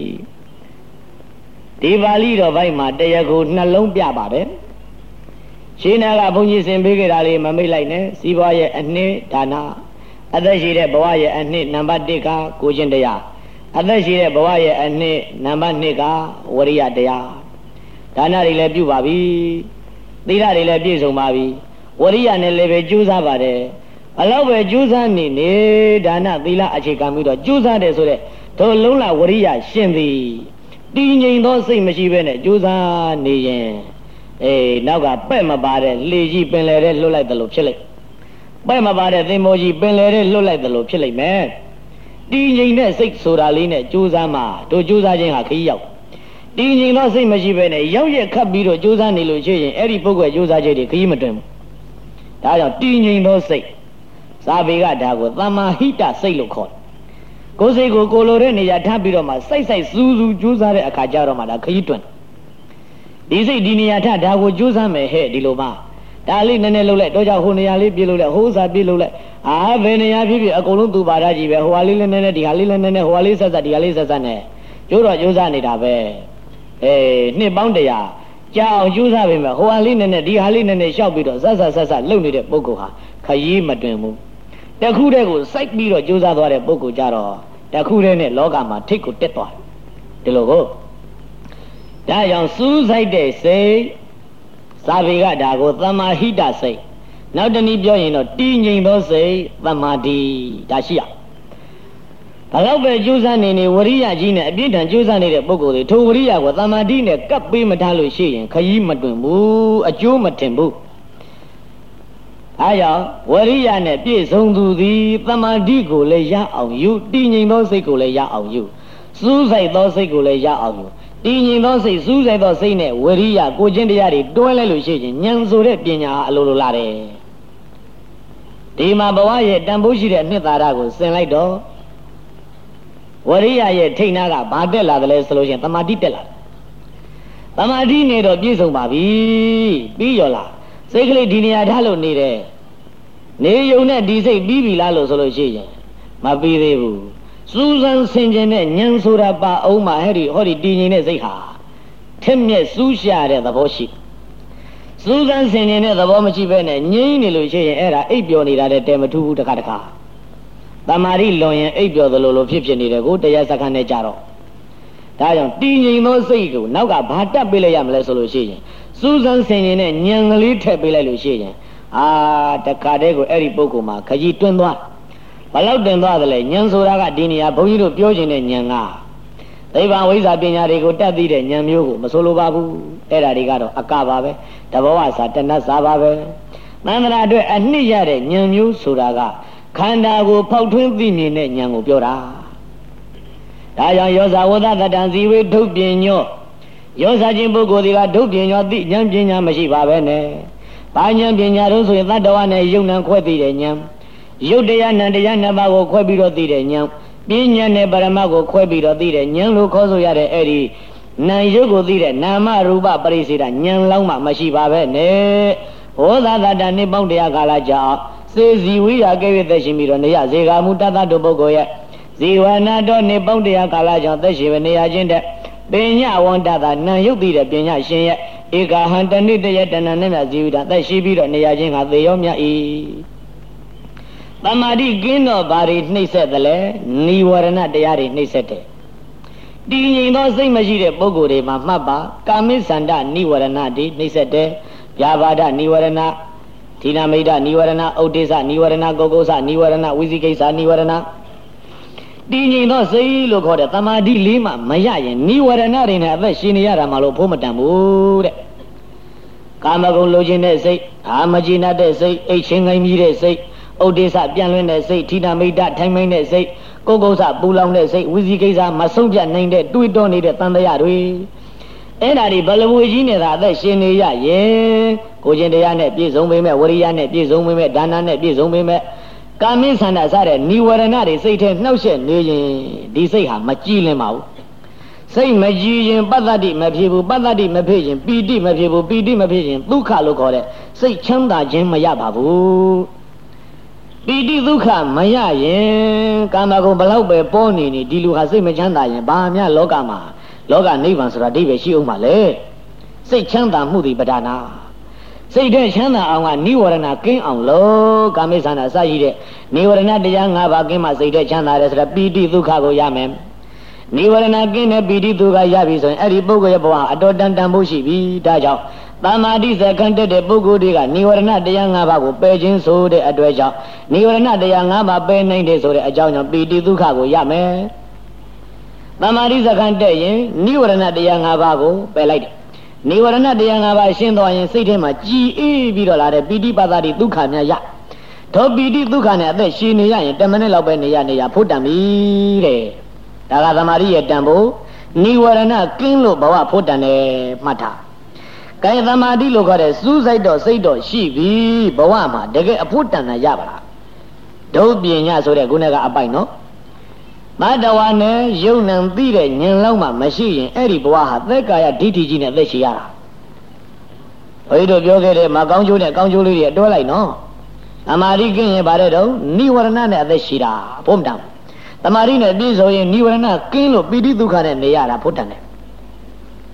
ဒီပါဠိတော်ဘိုက်မှာတရားကိုနှလုံးပြပါတယ်ရှင်းနာကဘုန်းကြီးဆင်ပေးကြတာလေးမမိတ်လိုက်နဲ့စီးပွားရဲ့အနှစ်ဒါနအသက်ရှိတဲ့ဘဝရဲ့အနှစ်နံပါတ်တစ်ကကိုချင်းတရားအသက်ရှိတဲ့ဘဝရဲ့အနှစ်နံပါတ်နှစ်ကဝရိယတရားဒါနတွေလည်းပြုပါပြီသီလတွေလည်းပြည့်စုံပါပြီဝရိယနဲ့လည်းပဲကြိုးစားပါတယ်အလောက်ပဲကြိုးစားနေနေဒါနသီလအခြေခံပြီးတော့ကြိုးစားတယ်ဆိုတဲ့တို့လုံးလာဝရိယရှင်သည်တည်ငြိမ်သောစိတ်မရှိဘဲနဲ့ကြိုးစားနေရင်အေးနောက်ကပဲ့မပါတဲ့လေကြီးပင်လယ်ထဲလွတ်လိုက်တယ်လို့ဖြစ်လိုက်ပဲ့မပါတဲ့သင်္ဘောကြီးပင်လယ်ထဲလွတ်လိုက်တယ်လို့ဖြစ်လိုက်မယ်တည်ငြိမ်တဲ့စိတ်ဆိုတာလေးနဲ့ကြိုးစားမှတို့ကြိုးစားခြင်းဟာခရီးရောက်တည်ငြိမ်သောစိတ်မရှိဘဲနဲ့ရောက်ရက်ခတ်ပြီးတော့ကြိုးစားနေလို့ရှိရင်အဲ့ဒီပုဂ္ဂိုလ်ကြိုးစားခြင်းတွေခရီးမတွင်ဘူးဒါကြောင့်တည်ငြိမ်သောစိတ်စာပေကဒါကိုသမ္မာဟိတစိတ်လို့ခေါ်တယ်ကိုယ်စိတ်ကိုကိုလိုတဲ့နေရာထားပြီးတော့မှစိုက်စိုက်စူးစူးကြိုးစားတဲ့အခါကျတော့မှဒါခရီးတွင်ဒီစိတ်ဒီနေရာထားဒါကိုကြိုးစားမယ်ဟဲ့ဒီလိုမှဒါလေးနည်းနည်းလှုပ်လိုက်တော့ကြောင့်ဟိုနေရာလေးပြေးလို့လိုက်ဟိုးစားပြေးလို့လိုက်အာဘယ်နေရာဖြစ်ဖြစ်အကုန်လုံးသူပါရကြီးပဲဟိုဟာလေးလည်းနည်းနည်းဒီဟာလေးလည်းနည်းနည်းဟိုဟာလေးဆက်ဆက်ဒီဟာလေးဆက်ဆက်နဲ့ကျိုးတော့ကြိုးစားနေတာပဲအေးနှစ်ပေါင်းတရာကြာအောင်ကြိုးစားပေမဲ့ဟိုဟာလေးနဲ့နဲ့ဒီဟာလေးနဲ့နဲ့ရှောက်ပြီးတော့ဆက်ဆက်ဆက်ဆက်လုပ်နေတဲ့ပုဂ္ဂိုလ်ဟာခရီးမတွင်ဘူးတခုတည်းကိုစိုက်ပြီးတော့ကြိုးစားသွားတဲ့ပုဂ္ဂိုလ်ကြတော့တခုတည်းနဲ့လောကမှာထိတ်ကိုတက်သွားတယ်ဒီလိုကိုဒါကြောင့်စူးစိုက်တဲ့စိတ်စာပေကဒါကိုသမာဟိတစိတ်နောက်တနည်းပြောရင်တော့တည်ငြိမ်သောစိတ်သမာဓိဒါရှိရဘာလို့ပဲကြိုးစားနေနေဝရိယကြီးနဲ့အပြည့်တန်ကြိုးစားနေတဲ့ပုဂ္ဂိုလ်တွေထိုဝရိယကိုသမာဓိနဲ့ကပ်ပေးမထားလို့ရှိရင်ခရီးမတွင်ဘူးအကျိုးမထင်ဘူးအဲကြောင့်ဝရိယနဲ့ပြည့်စုံသူသည်သမာဓိကိုလည်းရအောင်ယူတည်ငြိမ်သောစိတ်ကိုလည်းရအောင်ယူစူးစိုက်သောစိတ်ကိုလည်းရအောင်ယူတည်ငြိမ်သောစိတ်စူးစိုက်သောစိတ်နဲ့ဝရိယကိုချင်းတရားတွေတွဲလိုက်လို့ရှိရင်ဉာဏ်ဆိုတဲ့ပညာအလိုလိုလာတယ်ဒီမှာဘဝရဲ့တန်ဖိုးရှိတဲ့အနှစ်သာရကိုဆင်လိုက်တော့ဝရိယရဲ့ထိတ်နာကဘာတက်လာတယ်လဲဆိုလို့ရှိရင်သမာဓိတက်လာတယ်သမာဓိနဲ့တော့ပြည့်စုံပါပြီပြီးရောလားစိတ်ကလေးဒီနေရာထားလို့နေတယ်နေယုံနဲ့ဒီစိတ်ပြီးပြီလားလို့ဆိုလို့ရှိရင်မပြီးသေးဘူးစူးစမ်းဆင်ခြင်တဲ့ဉာဏ်ဆိုတာပါအောင်မှာဟဲ့ဒီဟောဒီတည်ငြိမ်တဲ့စိတ်ဟာထက်မြက်စူးရှာတဲ့သဘောရှိစူးစမ်းဆင်ခြင်တဲ့သဘောမရှိဘဲနဲ့ငြိမ့်နေလို့ရှိရင်အဲ့ဒါအိပ်ပျော်နေတာတဲ့တဲမထူးဘူးတခါတခါတမာရီလွန်ရင်အိပ်ပျော်သလိုလိုဖြစ်ဖြစ်နေတယ်ကိုတရားစခန်းနဲ့ကြတော့ဒါကြောင့်တည်ငြိမ်သောစိတ်ကိုနောက်ကဘာတက်ပေးလိုက်ရမလဲဆိုလို့ရှိရင်စူးစမ်းဆင်ခြင်တဲ့ဉာဏ်ကလေးထည့်ပေးလိုက်လို့ရှိရင်အာတခါတည်းကိုအဲ့ဒီပုဂ္ဂိုလ်မှာခကြီးတွန်းသွားဘလောက်တင်သွားသလဲဉာဏ်ဆိုတာကဒီနေရာဘုန်းကြီးတို့ပြောခြင်းတဲ့ဉာဏ်ကသိဗ္ဗံဝိဇ္ဇာပညာတွေကိုတတ်သိတဲ့ဉာဏ်မျိုးကိုမဆိုလိုပါဘူးအဲ့ဒါတွေကတော့အကပါပဲတဘောဝစာတဏ္ဍစာပါပဲသန္တရာအတွက်အနှစ်ရတဲ့ဉာဏ်မျိုးဆိုတာကခန္ဓာကိုဖောက်ထွင်းသိမြင်တဲ့ဉာဏ်ကိုပြောတာဒါကြောင့်ယောဇဝဒတတံဇီဝေဒုတ်ပညောယောဇချင်းပုဂ္ဂိုလ်တွေကဒုတ်ပညောသိဉာဏ်ပညာမရှိပါပဲနဲ့ဘာဉာဏ်ပညာတို့ဆိုရင်သတ္တဝါနဲ့ယုံနံခွဲသိတဲ့ဉာဏ်ယုတ်တရားနံတရားနှစ်ပါးကိုခွဲပြီးတော့သိတဲ့ဉာဏ်ပညာနဲ့ပရမတ်ကိုခွဲပြီးတော့သိတဲ့ဉာဏ်လို့ခေါ်ဆိုရတဲ့အဲ့ဒီနာယုတ်ကိုသိတဲ့နာမရူပပရိစ္ဆေဒဉာဏ်လောင်းမှမရှိပါပဲနဲ့ဟောသာတတနိပေါင်းတရားကာလကြောင့်စေစီဝိရာကဲ့ရဲ့သက်ရှင်ပြီးတော့နေရဇေကာမူတတ္တတို့ပုဂ္ဂိုလ်ရဲ့ဇီဝနာတော်နိပေါင်းတရားကာလကြောင့်သက်ရှင်နေရခြင်းတဲ့ပညာဝန္တတာနာယုတ်သိတဲ့ပညာရှင်ရဲ့ဧကဟံတဏိတယတဏနဲ့မြဇီဝိတာသက်ရှိပြီးတော့နေရခြင်းဟာသေရောမြတ်၏သမာဓိကင်းတော့ဘာတွေနှိမ့်ဆက်သလဲနိဝရဏတရားတွေနှိမ့်ဆက်တယ်တည်ငြိမ်သောစိတ်မရှိတဲ့ပုဂ္ဂိုလ်တွေမှာမှတ်ပါကာမိသန္တနိဝရဏတွေနှိမ့်ဆက်တယ်ဗျာပါဒနိဝရဏသီနာမိတ်နိဝရဏဥဒိစ္စနိဝရဏဂုတ်ကုသနိဝရဏဝိသိကိစ္စနိဝရဏတည်ငြိမ်သောစိတ်လို့ခေါ်တဲ့သမာဓိလေးမှမရရင်နိဝရဏတွေနဲ့အသက်ရှင်နေရတာမှလို့ဖို့မတန်ဘူးတဲ့ကာမဂုဏ်လိုချင်တဲ့စိတ်အာမจินတဲ့စိတ်အိတ်ချင်းငိုင်းမြည်တဲ့စိတ်ဥဒိစ္စပြန်လွင်တဲ့စိတ်ထိနာမိတ်ထိုင်မိန်တဲ့စိတ်ကိုယ်ကုသပူလောင်တဲ့စိတ်ဝိဇိကိစ္စမဆုံးပြနိုင်တဲ့တွေးတောနေတဲ့တန်တရားတွေအဲ့ဒါတွေဘလဝေကြီးနေတာအသက်ရှင်နေရရင်ကိုချင်းတရားနဲ့ပြည့်စုံပေမဲ့ဝရိယနဲ့ပြည့်စုံပေမဲ့ဒါနနဲ့ပြည့်စုံပေမဲ့ကာမိသန္တာစတဲ့နိဝရဏတွေစိတ်ထဲနှောက်ယှက်နေရင်ဒီစိတ်ဟာမကြည်လင်ပါဘူးစိတ်မကြည်ရင်ပတ္တတိမဖြစ်ဘူးပတ္တတိမဖြစ်ရင်ပီတိမဖြစ်ဘူးပီတိမဖြစ်ရင်ဒုက္ခလို့ခေါ်တဲ့စိတ်ချမ်းသာခြင်းမရပါဘူးပီတိဒုက္ခမရရင်ကာမဂုဏ်ဘလောက်ပဲပေါ်နေနေဒီလူဟာစိတ်မချမ်းသာရင်ဘာမှလောကမှာလောကနိဗ္ဗာန်ဆိုတာအဓိပ္ပာယ်ရှိအောင်ပါလေစိတ်ချမ်းသာမှုဒီပဒါနာစိတ်ထဲချမ်းသာအောင်ကနိဝရဏကင်းအောင်လို့ကာမိသန္တာစရှိတဲ့နိဝရဏတရား၅ပါးကင်းမှစိတ်ထဲချမ်းသာတယ်ဆိုတာပီတိဒုက္ခကိုရမယ်နိဝရဏကင်းတဲ့ပီတိဒုက္ခရပြီဆိုရင်အဲ့ဒီပုဂ္ဂိုလ်ရဲ့ဘဝအတော်တန်တန်ဖို့ရှိပြီဒါကြောင့်သမာဓိစက္ကန့်တက်တဲ့ပုဂ္ဂိုလ်တွေကနိဝရဏတရား၅ပါးကိုပယ်ခြင်းဆိုတဲ့အတွေ့ကြောင့်နိဝရဏတရား၅ပါးပယ်နိုင်တယ်ဆိုတဲ့အကြောင်းကြောင့်ပီတိဒုက္ခကိုရမယ်သမာဓိစက္ကန့်တက်ရင်နိဝရဏတရား၅ပါးကိုပယ်လိုက်တယ်နိဝရဏတရား၅ပါးရှင်းသွားရင်စိတ်ထဲမှာကြည်အေးပြီးတော့လာတဲ့ပီတိပါဒတိဒုက္ခများရသောပီတိဒုက္ခနဲ့အသက်ရှင်နေရရင်တမနစ်လောက်ပဲနေရနေရဖို့တန်ပြီတဲ့ဒါကသမာဓိရဲ့တန်ဖို့နိဝရဏကင်းလို့ဘဝဖို့တန်တယ်မှတ်ထားကဲသမာဓိလို့ခေါ်တဲ့စူးစိုက်တော့စိတ်တော့ရှိပြီဘဝမှာတကယ်အဖို့တန်တာရပါလားဒုပညာဆိုတဲ့ခုနကအပိုက်နော်မတဝါနဲ့ယုံနံသိတဲ့ဉာဏ်လောက်မှမရှိရင်အဲ့ဒီဘဝဟာသက်ကာယဒိဋ္ဌိကြီးနဲ့သက်ရှိရတာဘုရားတို့ပြောခဲ့တဲ့မကောင်းကျိုးနဲ့ကောင်းကျိုးလေးတွေအတွဲလိုက်နော်သမာဓိကင်းရင်ဗါတဲ့တော့နိဝရဏနဲ့အသက်ရှိတာဘုံတံသမာဓိနဲ့ပြည့်စုံရင်နိဝရဏကင်းလို့ပီတိဒုက္ခနဲ့နေရတာဘုတ္တန်နဲ့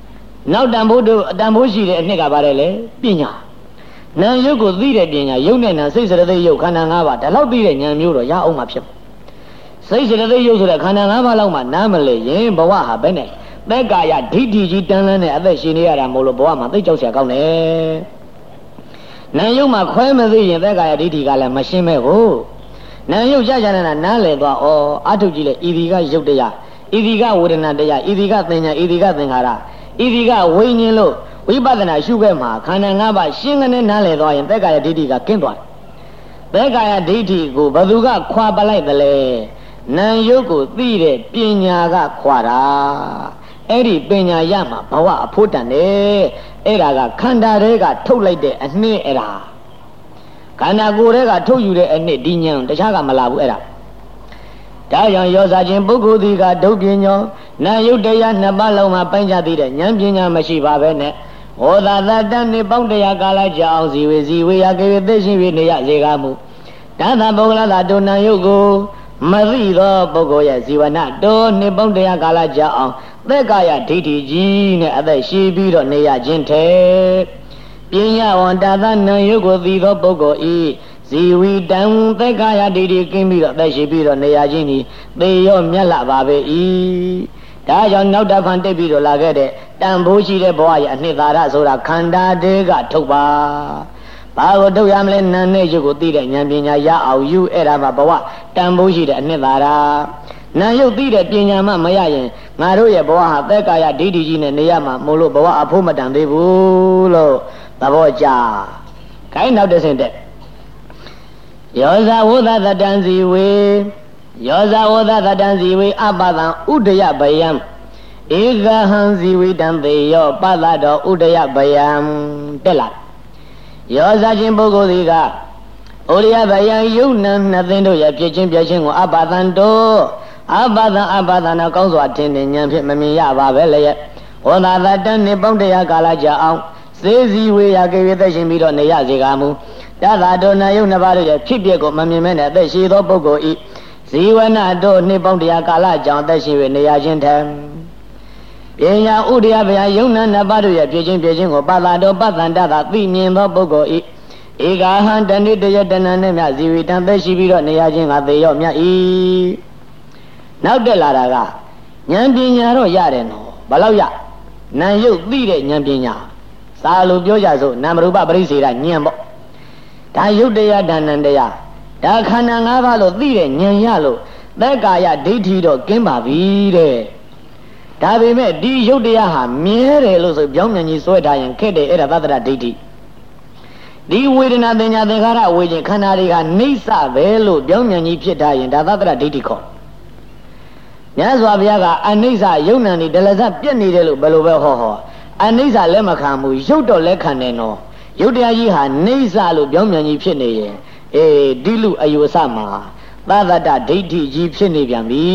နောက်တန်ဖို့တို့အတန်ဖို့ရှိတဲ့အနှစ်ကပါတယ်လေပညာနာယုတ်ကိုသိတဲ့ပညာယုတ်နဲ့နာစိတ်စရသိယုတ်ခန္ဓာ၅ပါးဒါလောက်သိတဲ့ဉာဏ်မျိုးတော့ရအောင်မှာဖြစ်စိတ်စရသိယုတ်ဆိုတဲ့ခန္ဓာ၅ပါးလောက်မှနားမလဲရင်ဘဝဟာဘယ်နဲ့သက်ကာယဒိဋ္ဌိကြီးတန်းလန်းတဲ့အသက်ရှင်နေရတာမို့လို့ဘဝမှာသိကြောက်စရာကောင်းတယ်နာယုတ်မှာခွဲမသိရင်သက်ကာယဒိဋ္ဌိကလည်းမရှင်းမဲ့ဟုတ်နာယုတ်ကြကြနာနားလဲသွားဩအထုကြည့်လေဤဒီကယုတ်တရားဤဒီကဝေဒနာတရားဤဒီကသင်ညာဤဒီကသင်္ခါရဤဒီကဝိညာဉ်လို့ဝိပဿနာရှုခဲ့မှာခန္ဓာ၅ပါးရှင်းကနေနားလည်သွားရင်သက်ကာယဒိဋ္ဌိကကင်းသွားတယ်သက်ကာယဒိဋ္ဌိကိုဘသူကခွာပလိုက်တယ်လဲနာယုတ်ကိုသိတဲ့ပညာကခွာတာအဲ့ဒီပညာရမှာဘဝအဖို့တန်တယ်အဲ့ဒါကခန္ဓာတွေကထုတ်လိုက်တဲ့အနှစ်အဲ့ဒါခန္ဓာကိုယ်တွေကထုတ်ယူတဲ့အနှစ်ဒီဉာဏ်တခြားကမလာဘူးအဲ့ဒါဒါကြောင့်ရောစားခြင်းပုဂ္ဂိုလ်ဒီကဒုပညောနာယုတ်တရားနှစ်ပါးလုံးမှာပိုင်းခြားသိတဲ့ဉာဏ်ပညာမရှိပါပဲနဲ့ဟောသာသတ္တနေပေါင်းတရားကာလကြာအောင်ဇီဝေဇီဝေယကေဝသိရှိ၍နေရစေကားမူဒါသပုဂ္ဂလသာတုနာယုတ်ကိုမသိသောပုဂ္ဂိုလ်ရဲ့ဇီဝနာတော်နေပေါင်းတရားကာလကြာအောင်သက်ကာယဒိဋ္ဌိကြီးနဲ့အသက်ရှိပြီးတော့နေရခြင်းထဲပညာဝန္တာသနာယုတ်ကိုသိသောပုဂ္ဂိုလ်ဤဇီဝီတံသက်ကာယဒိဋ္ဌိကင်းပြီးတော့အသက်ရှိပြီးတော့နေရခြင်းဤသေရောမြတ်လာပါပဲဤဒါကြောင့်နောက်တစ်ခါတိတ်ပြီးတော့လာခဲ့တဲ့တန်ဖိုးရှိတဲ့ဘဝရဲ့အနှစ်သာရဆိုတာခန္ဓာတွေကထုတ်ပါဘာကိုထုတ်ရမလဲနာနဲ့ရုပ်ကိုသိတဲ့ဉာဏ်ပညာရအောင်ယူအဲ့ဒါမှဘဝတန်ဖိုးရှိတဲ့အနှစ်သာရနာယုတ်သိတဲ့ပညာမှမရရင်ငါတို့ရဲ့ဘဝဟာသက်ကာယဒိဋ္ဌိကြီးနဲ့နေရမှာမို့လို့ဘဝအဖို့မတန်သေးဘူးလို့သဘောကျခိုင်းနောက်တစ်ဆင့်တဲ့ယောဇဝုဒသတံဇီဝေယောဇဝုဒသတံဇီဝေအပဒံဥဒယဗယံဧကဟံဇီဝိတံသေယောပသတောဥဒယဗယံတက်လာယောဇချင်းပုဂ္ဂိုလ်တွေကဩရိယဗယံယုံနံနှစ်သိန်းတို့ရဲ့ဖြစ်ချင်းပြချင်းကိုအပဒံတို့အပဒံအပဒနာကောင်းစွာထင်တဲ့ဉာဏ်ဖြင့်မမြင်ရပါပဲလေဝန္တာသတ္တနေပေါင်းတရားကာလကြာအောင်စေစီဝေယကေဝသက်ရှင်ပြီးတော့နေရစေကားမူတသာဒုနာယုံနှစ်ပါးတို့ရဲ့ဖြစ်ပျက်ကိုမမြင်မဲ့နဲ့အသက်ရှိသောပုဂ္ဂိုလ်ဤဇီဝနာတို့နှစ်ပေါင်းတရားကာလကြောင့်အသက်ရှင်၍နေရခြင်းထံပညာဥဒယဗျာယုံနာနှစ်ပါးတို့ရဲ့ပြည့်ချင်းပြည့်ချင်းကိုပါဠာတော်ပသန္တသာသိမြင်သောပုဂ္ဂိုလ်ဤဧကာဟံတဏိတယတဏနဲ့မြဇီဝိတံသက်ရှိပြီးတော့နေရခြင်းကသေရောမြတ်ဤနောက်တက်လာတာကဉာဏ်ပညာတော့ရတယ်နော်ဘယ်လောက်ရနာယုတ်သိတဲ့ဉာဏ်ပညာစာလိုပြောကြစို့နာမရူပပရိစ္ဆေဒဉာဏ်ပေါ့ဒါယုတ်တရားဒါနံတရားဒါခန္ဓာ၅ပါးလို့သိတဲ့ဉာဏ်ရလို့သက်ကာယဒိဋ္ဌိတော့ကင်းပါပြီတဲ့ဒါပေမဲ့ဒီယုတ်တရားဟာမြဲတယ်လို့ဆိုပြောင်းမြန်ကြီးဆွဲထားရင်ခက်တယ်အဲ့ဒါသတ္တရဒိဋ္ဌိဒီဝေဒနာသင်ညာသင်္ခါရဝေခြင်းခန္ဓာတွေကနှိမ့်စပဲလို့ပြောင်းမြန်ကြီးဖြစ်ထားရင်ဒါသတ္တရဒိဋ္ဌိခေါ်မြတ်စွာဘုရားကအနိစ္စယုံ nant နေဒလဇပြက်နေတယ်လို့ဘယ်လိုပဲဟောဟောအနိစ္စလက်မခံဘူးယုတ်တော့လက်ခံတယ်နော်ယုတ်တရားကြီးဟာနှိမ့်စလို့ပြောင်းမြန်ကြီးဖြစ်နေရင်အေးဒီလူအယုအစမှာသတ္တရဒိဋ္ဌိကြီးဖြစ်နေပြန်ပြီ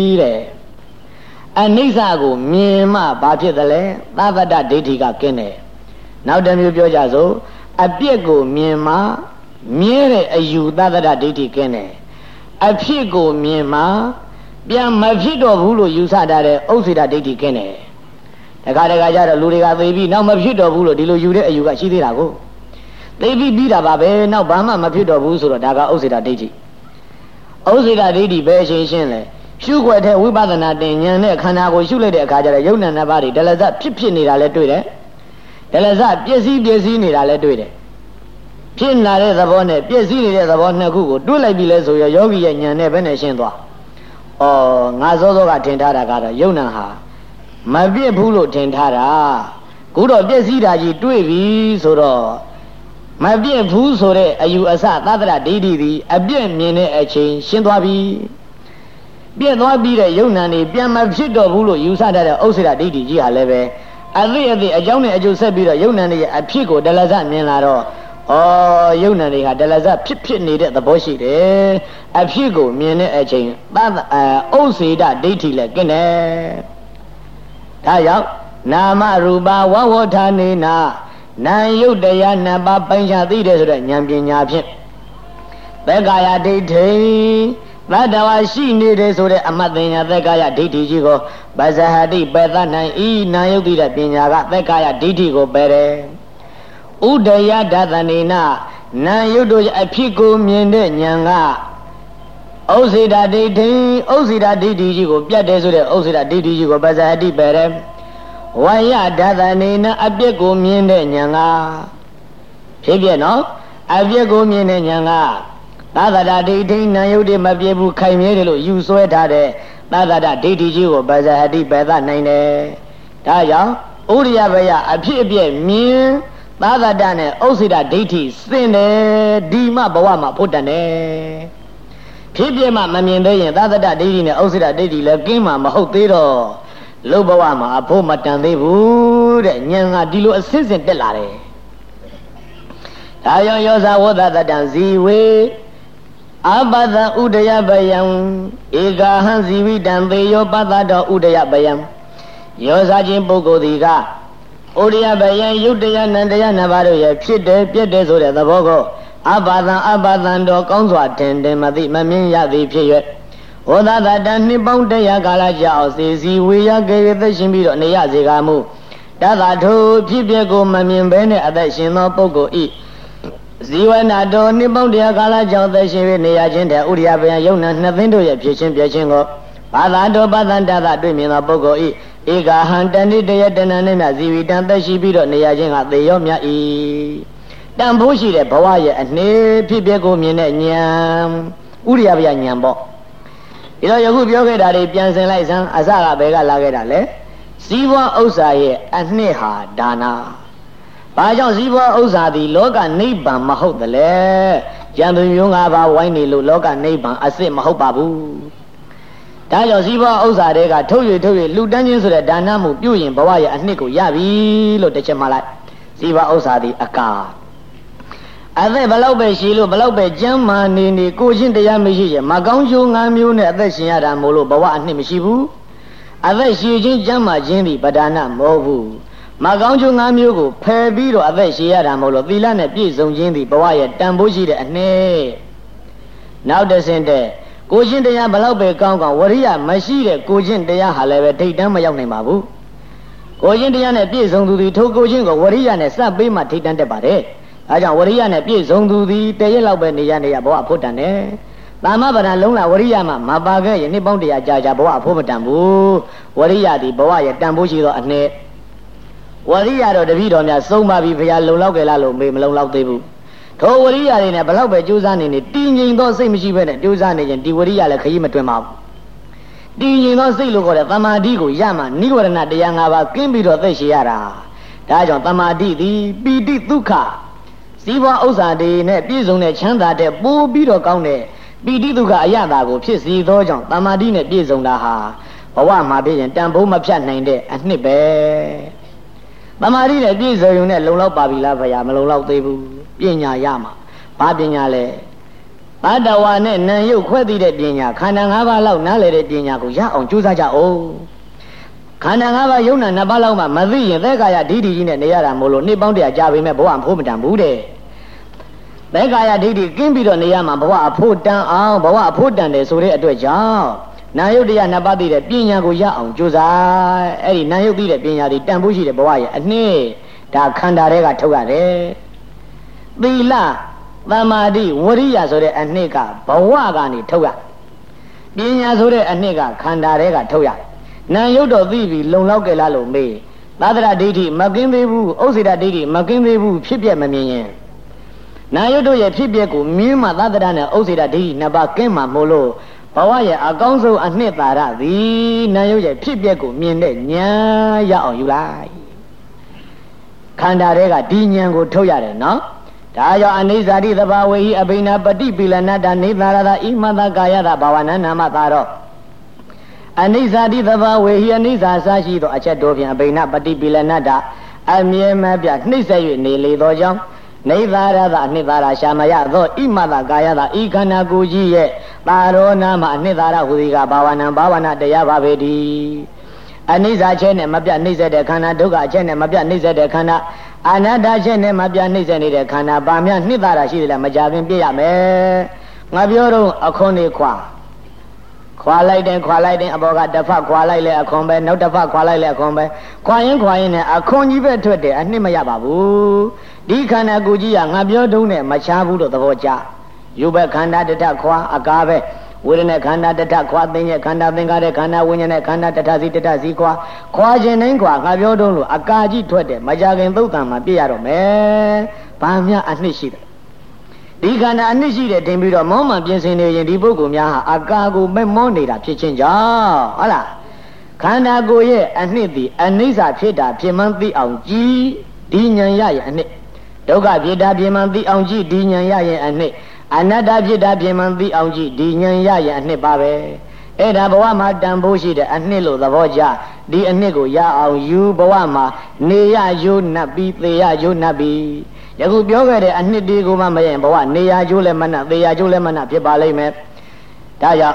တဲ့အနိစ္စကိုမြင်မှဘာဖြစ်သလဲသဗ္ဗတဒိဋ္ဌိကကင်းတယ်နောက်တစ်မျိုးပြောကြစို့အပြစ်ကိုမြင်မှမြဲတဲ့အယူသဗ္ဗတဒိဋ္ဌိကင်းတယ်အဖြစ်ကိုမြင်မှပြန်မဖြစ်တော့ဘူးလို့ယူဆတာတဲ့ဥစ္စေတဒိဋ္ဌိကင်းတယ်တခါတခါကျတော့လူတွေကသိပြီးနောက်မဖြစ်တော့ဘူးလို့ဒီလိုယူတဲ့အယူကရှိသေးတာကိုသိပြီးပြီးတာပါပဲနောက်ဘာမှမဖြစ်တော့ဘူးဆိုတော့ဒါကဥစ္စေတဒိဋ္ဌိဥစ္စေတဒိဋ္ဌိပဲရှင်းရှင်းလဲရှုွက်တဲ့ဝိပဿနာတင်ဉာဏ်နဲ့ခန္ဓာကိုရှုလိုက်တဲ့အခါကျတော့ယုံနာနှစ်ပါးတွေဒလဇဖြစ်ဖြစ်နေတာလည်းတွေ့တယ်ဒလဇပြည့်စည်ပြည့်စည်နေတာလည်းတွေ့တယ်ဖြစ်လာတဲ့သဘောနဲ့ပြည့်စည်နေတဲ့သဘောနှစ်ခုကိုတွဲလိုက်ပြီလဲဆိုရယောဂီရဲ့ဉာဏ်နဲ့ဘယ်နဲ့ရှင်းသွားဩငါစောစောကထင်ထားတာကတော့ယုံနာဟာမပြည့်ဘူးလို့ထင်ထားတာခုတော့ပြည့်စည်တာကြီးတွေ့ပြီဆိုတော့မပြည့်ဘူးဆိုတဲ့အယူအဆသတ္တရဒိဋ္ဌိသည်အပြည့်မြင်တဲ့အချိန်ရှင်းသွားပြီပြည့်သွားပြီးတဲ့ယုံနာနေပြန်မဖြစ်တော့ဘူးလို့ယူဆတတ်တဲ့ဥစ္စေတဒိဋ္ဌိကြီးဟာလည်းပဲအသိအသိအကြောင်းနဲ့အကျိုးဆက်ပြီးတော့ယုံနာနေရဲ့အဖြစ်ကိုဒလဇမြင်လာတော့ဩယုံနာနေဟာဒလဇဖြစ်ဖြစ်နေတဲ့သဘောရှိတယ်အဖြစ်ကိုမြင်တဲ့အချိန်သတ္တဥစ္စေတဒိဋ္ဌိလည်းကင်းတယ်ဒါကြောင့်နာမရူပဝဝဌာနေနာနာယုတ်တရားနှစ်ပါးပိုင်းခြားသိတယ်ဆိုတဲ့ဉာဏ်ပညာဖြင့်သက္ကာယဒိဋ္ဌိသတ္တဝါရှိနေတယ်ဆိုတဲ့အမတ်တင်ညာသက်ကာယဒိဋ္ဌိကြီးကိုဗဇဟတိပယ်သနိုင်ဤနာယုတ်တိတဲ့ပညာကသက်ကာယဒိဋ္ဌိကိုပယ်တယ်ဥဒယဒသနေနနာယုတ်တို့အဖြစ်ကိုမြင်တဲ့ဉာဏ်ကဩဇိဒဒိဋ္ဌိဩဇိဒဒိဋ္ဌိကြီးကိုပြတ်တယ်ဆိုတဲ့ဩဇိဒဒိဋ္ဌိကြီးကိုဗဇဟတိပယ်တယ်ဝါယဒသနေနအပြစ်ကိုမြင်တဲ့ဉာဏ်ကဖြစ်ပြနော်အပြစ်ကိုမြင်တဲ့ဉာဏ်ကသာသဒဒိဋ္ဌိနာယုတ်တိမပြည့်ဘူးခိုင်မြဲတယ်လို့ယူဆွဲထားတဲ့သာသဒဒိဋ္ဌိကြီးကိုဗဇဟတိပယ်သနိုင်တယ်ဒါကြောင့်ဥရိယဘယအဖြစ်အပျက်မြင်သာသဒနဲ့ဩဇိဒဒိဋ္ဌိစင်တယ်ဒီမှဘဝမှာဖို့တန်တယ်ဖြစ်ပြမှမမြင်သေးရင်သာသဒဒိဋ္ဌိနဲ့ဩဇိဒဒိဋ္ဌိလည်းကင်းမှာမဟုတ်သေးတော့လုဘဝမှာအဖို့မတန်သေးဘူးတဲ့ဉာဏ်ကဒီလိုအစစ်စစ်တက်လာတယ်ဒါကြောင့်ယောဇဝသတတံဇီဝေအပဒံဥဒယပယံဧကဟံဇီဝိတံသေယောပတတောဥဒယပယံယောဇချင်းပုဂ္ဂိုလ်ဒီကဥဒယပယံယုတ်တရားနန္တရားနှစ်ပါးတို့ရဲ့ဖြစ်တယ်ပြည့်တယ်ဆိုတဲ့သဘောကိုအပဒံအပဒံတော်ကောင်းစွာတင်တင်မသိမမြင်ရသည်ဖြစ်၍ဝသတတံနှစ်ပေါင်းတရားကာလကြာအောင်စေစီဝေယကေရသက်ရှင်ပြီးတော့နေရစေကားမူတသထိုဖြစ်ပျက်ကိုမမြင်ဘဲနဲ့အသက်ရှင်သောပုဂ္ဂိုလ်ဤဇီဝနာတော်နှစ်ပေါင်းတရားကာလကြောင့်သက်ရှင်၍နေရခြင်းတဲ့ဥရိယပယံယုံနာနှစ်သိန်းတို့ရဲ့ဖြစ်ခြင်းပြည့်ခြင်းကိုဘာသာတော်ပသန္တသတွေ့မြင်သောပုဂ္ဂိုလ်ဤဧကဟံတဏိတယတဏနဲ့မြဇီဝိတံသက်ရှိပြီးတော့နေရခြင်းကသေရောမြတ်ဤတန်ဖိုးရှိတဲ့ဘဝရဲ့အနှေးဖြစ်ပျက်ကိုမြင်တဲ့ဉာဏ်ဥရိယပယဉာဏ်ပေါ့ဒီတော့ယခုပြောခဲ့တာတွေပြန်ဆင်လိုက်စမ်းအစကဘယ်ကလာခဲ့တာလဲဇီဝဥစ္စာရဲ့အနှစ်ဟာဒါနာဘာကြောင့်ဇီဝဥစ္စာသည်လောကနိဗ္ဗာန်မဟုတ်သလဲဉာဏ်သူမျိုးငါးပါးဝိုင်းနေလို့လောကနိဗ္ဗာန်အစစ်မဟုတ်ပါဘူးဒါကြောင့်ဇီဝဥစ္စာတွေကထုတ်ရထုတ်ရလှူဒန်းခြင်းဆိုတဲ့ဒါနမှုပြုရင်ဘဝရဲ့အနှစ်ကိုရပြီလို့တစ်ချက်မှလိုက်ဇီဝဥစ္စာသည်အကာအသက်ဘလောက်ပဲရှိလို့ဘလောက်ပဲကျမ်းမာနေနေကိုချင်းတရားမရှိရဲ့မကောင်းကျိုးငါးမျိုးနဲ့အသက်ရှင်ရတာမို့လို့ဘဝအနှစ်မရှိဘူးအသက်ရှိခြင်းကျမ်းမာခြင်းသည်ပဒါနမဟုတ်ဘူးမကောင်းကျိုးငါးမျိုးကိုဖယ်ပြီးတော့အသက်ရှင်ရတာမို့လို့သီလနဲ့ပြည့်စုံခြင်းသည်ဘဝရဲ့တန်ဖိုးရှိတဲ့အနှစ်နောက်တစ်ဆင့်တဲ့ကိုချင်းတရားဘလောက်ပဲကောင်းကောင်းဝရိယမရှိတဲ့ကိုချင်းတရားဟာလည်းပဲထိတ်တန်းမရောက်နိုင်ပါဘူးကိုချင်းတရားနဲ့ပြည့်စုံသူသည်ထိုကိုချင်းကိုဝရိယနဲ့စပ်ပေးမှထိတ်တန်းတတ်ပါတယ်အဲကြောင့်ဝရိယနဲ့ပြည့်စုံသူသည်တရက်လောက်ပဲနေရနေရဘဝအဖို့တန်တယ်။သာမဗရဏလုံးလာဝရိယမှာမပါခဲ့ရင်နှစ်ပေါင်းတရာကြာကြာဘဝအဖို့မတန်ဘူး။ဝရိယသည်ဘဝရဲ့တန်ဖိုးရှိသောအနှစ်ဝရိယတော့တပည့်တော်များသုံးပါပြီဘုရားလုံလောက်ကြလားလို့မေးမလုံလောက်သေးဘူး။ထိုဝရိယတွေနဲ့ဘလောက်ပဲကြိုးစားနေနေတည်ငြိမ်သောစိတ်မရှိဘဲနဲ့ကြိုးစားနေရင်ဒီဝရိယလည်းခရီးမတွင်ပါဘူး။တည်ငြိမ်သောစိတ်လို့ခေါ်တဲ့သမာဓိကိုရမှနိဝရဏတရား၅ပါးကင်းပြီးတော့သိရှိရတာ။ဒါကြောင့်သမာဓိသည်ပီတိဒုက္ခဇီဝဥစ္စာတွေနဲ့ပြည့်စုံတဲ့ချမ်းသာတဲ့ပိုးပြီးတော့ကောင်းတဲ့ပီတိဒုက္ခအရသာကိုဖြစ်စေသောကြောင့်သမာဓိနဲ့ပြည့်စုံတာဟာဘဝမှာဖြစ်ရင်တန်ဖိုးမဖြတ်နိုင်တဲ့အနှစ်ပဲသမာဓိနဲ့ပြည့်စုံုံနဲ့လုံလောက်ပါပြီလားဗျာမလုံလောက်သေးဘူးပညာရမှာဘာပညာလဲဘဒဝါနဲ့နံရုပ်ခွဲသိတဲ့ပညာခန္ဓာ၅ပါးလောက်နားလည်တဲ့ပညာကိုရအောင်ကြိုးစားကြအောင်ခန္ဓာ၅ပါးယုံနာနှစ်ပါးလောက်မှမသိရင်သက်ကာယဒိဋ္ဌိကြီးနဲ့နေရတာမို့လို့နှစ်ပေါင်းတရာကြာပြီမဲ့ဘဝအဖို့မတန်ဘူးတဲ့သက်ကာယဒိဋ္ဌိကင်းပြီးတော့နေရမှာဘဝအဖို့တန်အောင်ဘဝအဖို့တန်တယ်ဆိုတဲ့အတွက်ကြောင့်နာယုတ်တရားနှစ်ပါးသိတဲ့ပညာကိုရအောင်ကြိုးစားအဲ့ဒီနာယုတ်သိတဲ့ပညာတွေတန်ဖိုးရှိတဲ့ဘဝရဲ့အနှစ်ဒါခန္ဓာတွေကထုတ်ရတယ်သီလသမာဓိဝရိယဆိုတဲ့အနှစ်ကဘဝကနေထုတ်ရပညာဆိုတဲ့အနှစ်ကခန္ဓာတွေကထုတ်ရနာယုတ်တော်သိပြီလုံလောက်ကြလားလို့မေးသာသရဒိဋ္ဌိမကင်းသေးဘူးဥစ္စေတဒိဋ္ဌိမကင်းသေးဘူးဖြစ်ပြမမြင်ရင်နာယုတ်တို့ရဲ့ဖြစ်ပြကိုမြင်မှသာသရနဲ့ဥစ္စေတဒိဋ္ဌိနှစ်ပါးကင်းမှမို့လို့ဘဝရဲ့အကောင်းဆုံးအနှစ်သာရသည်နာယုတ်ရဲ့ဖြစ်ပြကိုမြင်တဲ့ဉာဏ်ရအောင်ယူလိုက်ခန္ဓာတွေကဒီဉာဏ်ကိုထုတ်ရတယ်နော်ဒါကြောင့်အနိစ္စတိသဘာဝေဟိအဘိနာပฏิပိလနတနေသာရတာဣမတကာယတာဘာဝနာနာမသာတော့အနိစ္စတိသဘာဝေဟိအနိစ္စအစရှိသောအချက်တို့ဖြင့်အဘိနာပฏิပိလနတအမြဲမပြနှိမ့်ဆက်၍နေလေသောကြောင့်နေသာရတာအနှစ်သာရရှာမရသောဣမတကာယတာဤခန္ဓာကိုယ်ကြီးရဲ့ပါရောနာမအနှစ်သာရဟူသည်ကဘာဝနာဘာဝနာတရားပါပဲဒီအနိစ္စချက်နဲ့မပြနှိမ့်ဆက်တဲ့ခန္ဓာဒုက္ခအချက်နဲ့မပြနှိမ့်ဆက်တဲ့ခန္ဓာအနတ္တချက်နဲ့မပြနှိမ့်ဆက်နေတဲ့ခန္ဓာပါများနှစ်သာရရှိတယ်လားမကြခင်ပြည့်ရမယ်ငါပြောတော့အခွန်နေခွာခွာလိုက်တယ်ခွာလိုက်တယ်အဘောကတစ်ဖက်ခွာလိုက်လေအခွန်ပဲနောက်တစ်ဖက်ခွာလိုက်လေအခွန်ပဲခွာရင်ခွာရင်နဲ့အခွန်ကြီးပဲထွက်တယ်အနှစ်မရပါဘူးဒီခန္ဓာကိုယ်ကြီးကငါပြောတုံးနဲ့မချဘူးလို့သဘောကျယူဘခန္ဓာတထခွာအကားပဲဝေဒနာခန္ဓာတထခွာသိဉ္ဇခန္ဓာသင်္ခါရခန္ဓာဝိညာဉ်ခန္ဓာတထစီတထစီခွာခွာခြင်းတိုင်းခွာငါပြောတုံးလို့အကာကြီးထွက်တယ်မကြခင်သုတ်တံမှာပြရတော့မယ်ဘာများအနှစ်ရှိတယ်ဒီခန္ဓာအနှစ်ရှိတယ်တင်ပြီးတော့မောမှန်ပြင်ဆင်နေရင်ဒီပုဂ္ဂိုလ်များဟာအကာကိုမဲ့မောနေတာဖြစ်ခြင်းကြောင့်ဟုတ်လားခန္ဓာကိုယ်ရဲ့အနှစ်သည်အနိစ္စဖြစ်တာဖြစ်မှန်းသိအောင်ကြည်ဒီဉာဏ်ရရဲ့အနှစ်ဒုက္ခဖြစ်တာဖြစ်မှန်းသိအောင်ကြည်ဒီဉာဏ်ရရဲ့အနှစ်အနတ္တဖြစ်တာဖြစ်မှန်းသိအောင်ကြည်ဒီဉာဏ်ရရဲ့အနှစ်ပါပဲအဲ့ဒါဘဝမှာတန်ဖိုးရှိတဲ့အနှစ်လို့သဘောကျဒီအနှစ်ကိုရအောင်ယူဘဝမှာနေရယုံနှပ်ပြီးသေရယုံနှပ်ပြီးယခုပြောခဲ့တဲ့အနှစ်ဒီကိုမှမရင်ဘဝနေရကျိုးလည်းမနှပ်သေရကျိုးလည်းမနှပ်ဖြစ်ပါလိမ့်မယ်ဒါကြောင့်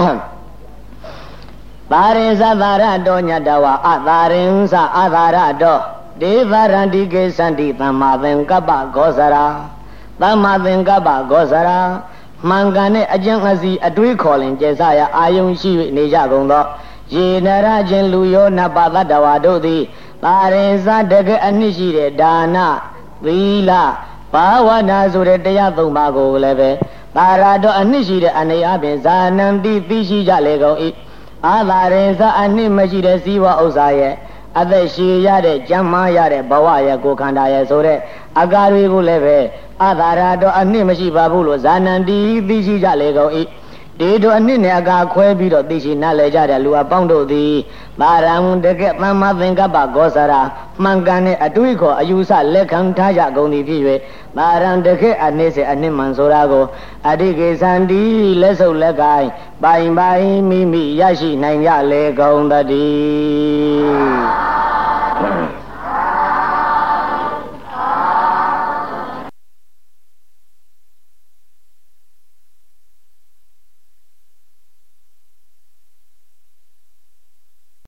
သာရင်သသာရတောညတဝအသာရင်သအသာရတောဒေသရန္တိကေသန္တိသမ္မာသင်္ကပ္ပဂောဇရာသမ္မာသင်္ကပ္ပဂောဇရာမှန်ကန်တဲ့အကျင့်အစီအတွေးခေါ်လင်ကျေစရာအာယုံရှိ၍နေကြကုန်သောယေနရချင်းလူယောနပသတ္တဝါတို့သည်သာရင်သတကယ်အနှစ်ရှိတဲ့ဒါနသီလဘာဝနာဆိုတဲ့တရားသုံးပါးကိုလည်းပဲသာရတော်အနှစ်ရှိတဲ့အနေအပြင်ဇာနံတိသိရှိကြလေကုန်၏အာသာရင်သအနှစ်မရှိတဲ့ဇီဝဥစ္စာရဲ့အသက်ရှည်ရတဲ့ကျမ်းမာရတဲ့ဘဝရဲ့ကိုယ်ခန္ဓာရဲ့ဆိုတဲ့အကားတွေကိုလည်းပဲအာသာရတော်အနှစ်မရှိပါဘူးလို့ဇာနံတိသိရှိကြလေကုန်၏ဒီတို့အနှစ်နဲ့အကားခွဲပြီးတော့သိရှိနားလည်ကြတဲ့လူအပေါင်းတို့သည်သာရံတကယ်သမ္မာသင်္ကပ္ပဂောဇရာမှန်ကန်တဲ့အတွေးခေါ်အယူဆလက်ခံထားကြကုန်သည်ဖြစ်၍သာရံတကယ်အနှစ်စေအနှစ်မှန်ဆိုတာကိုအဓိကေသန္တိလက်ဆုပ်လက်ကိုင်းပိုင်ပိုင်မိမိရရှိနိုင်ကြလေကုန်သတည်း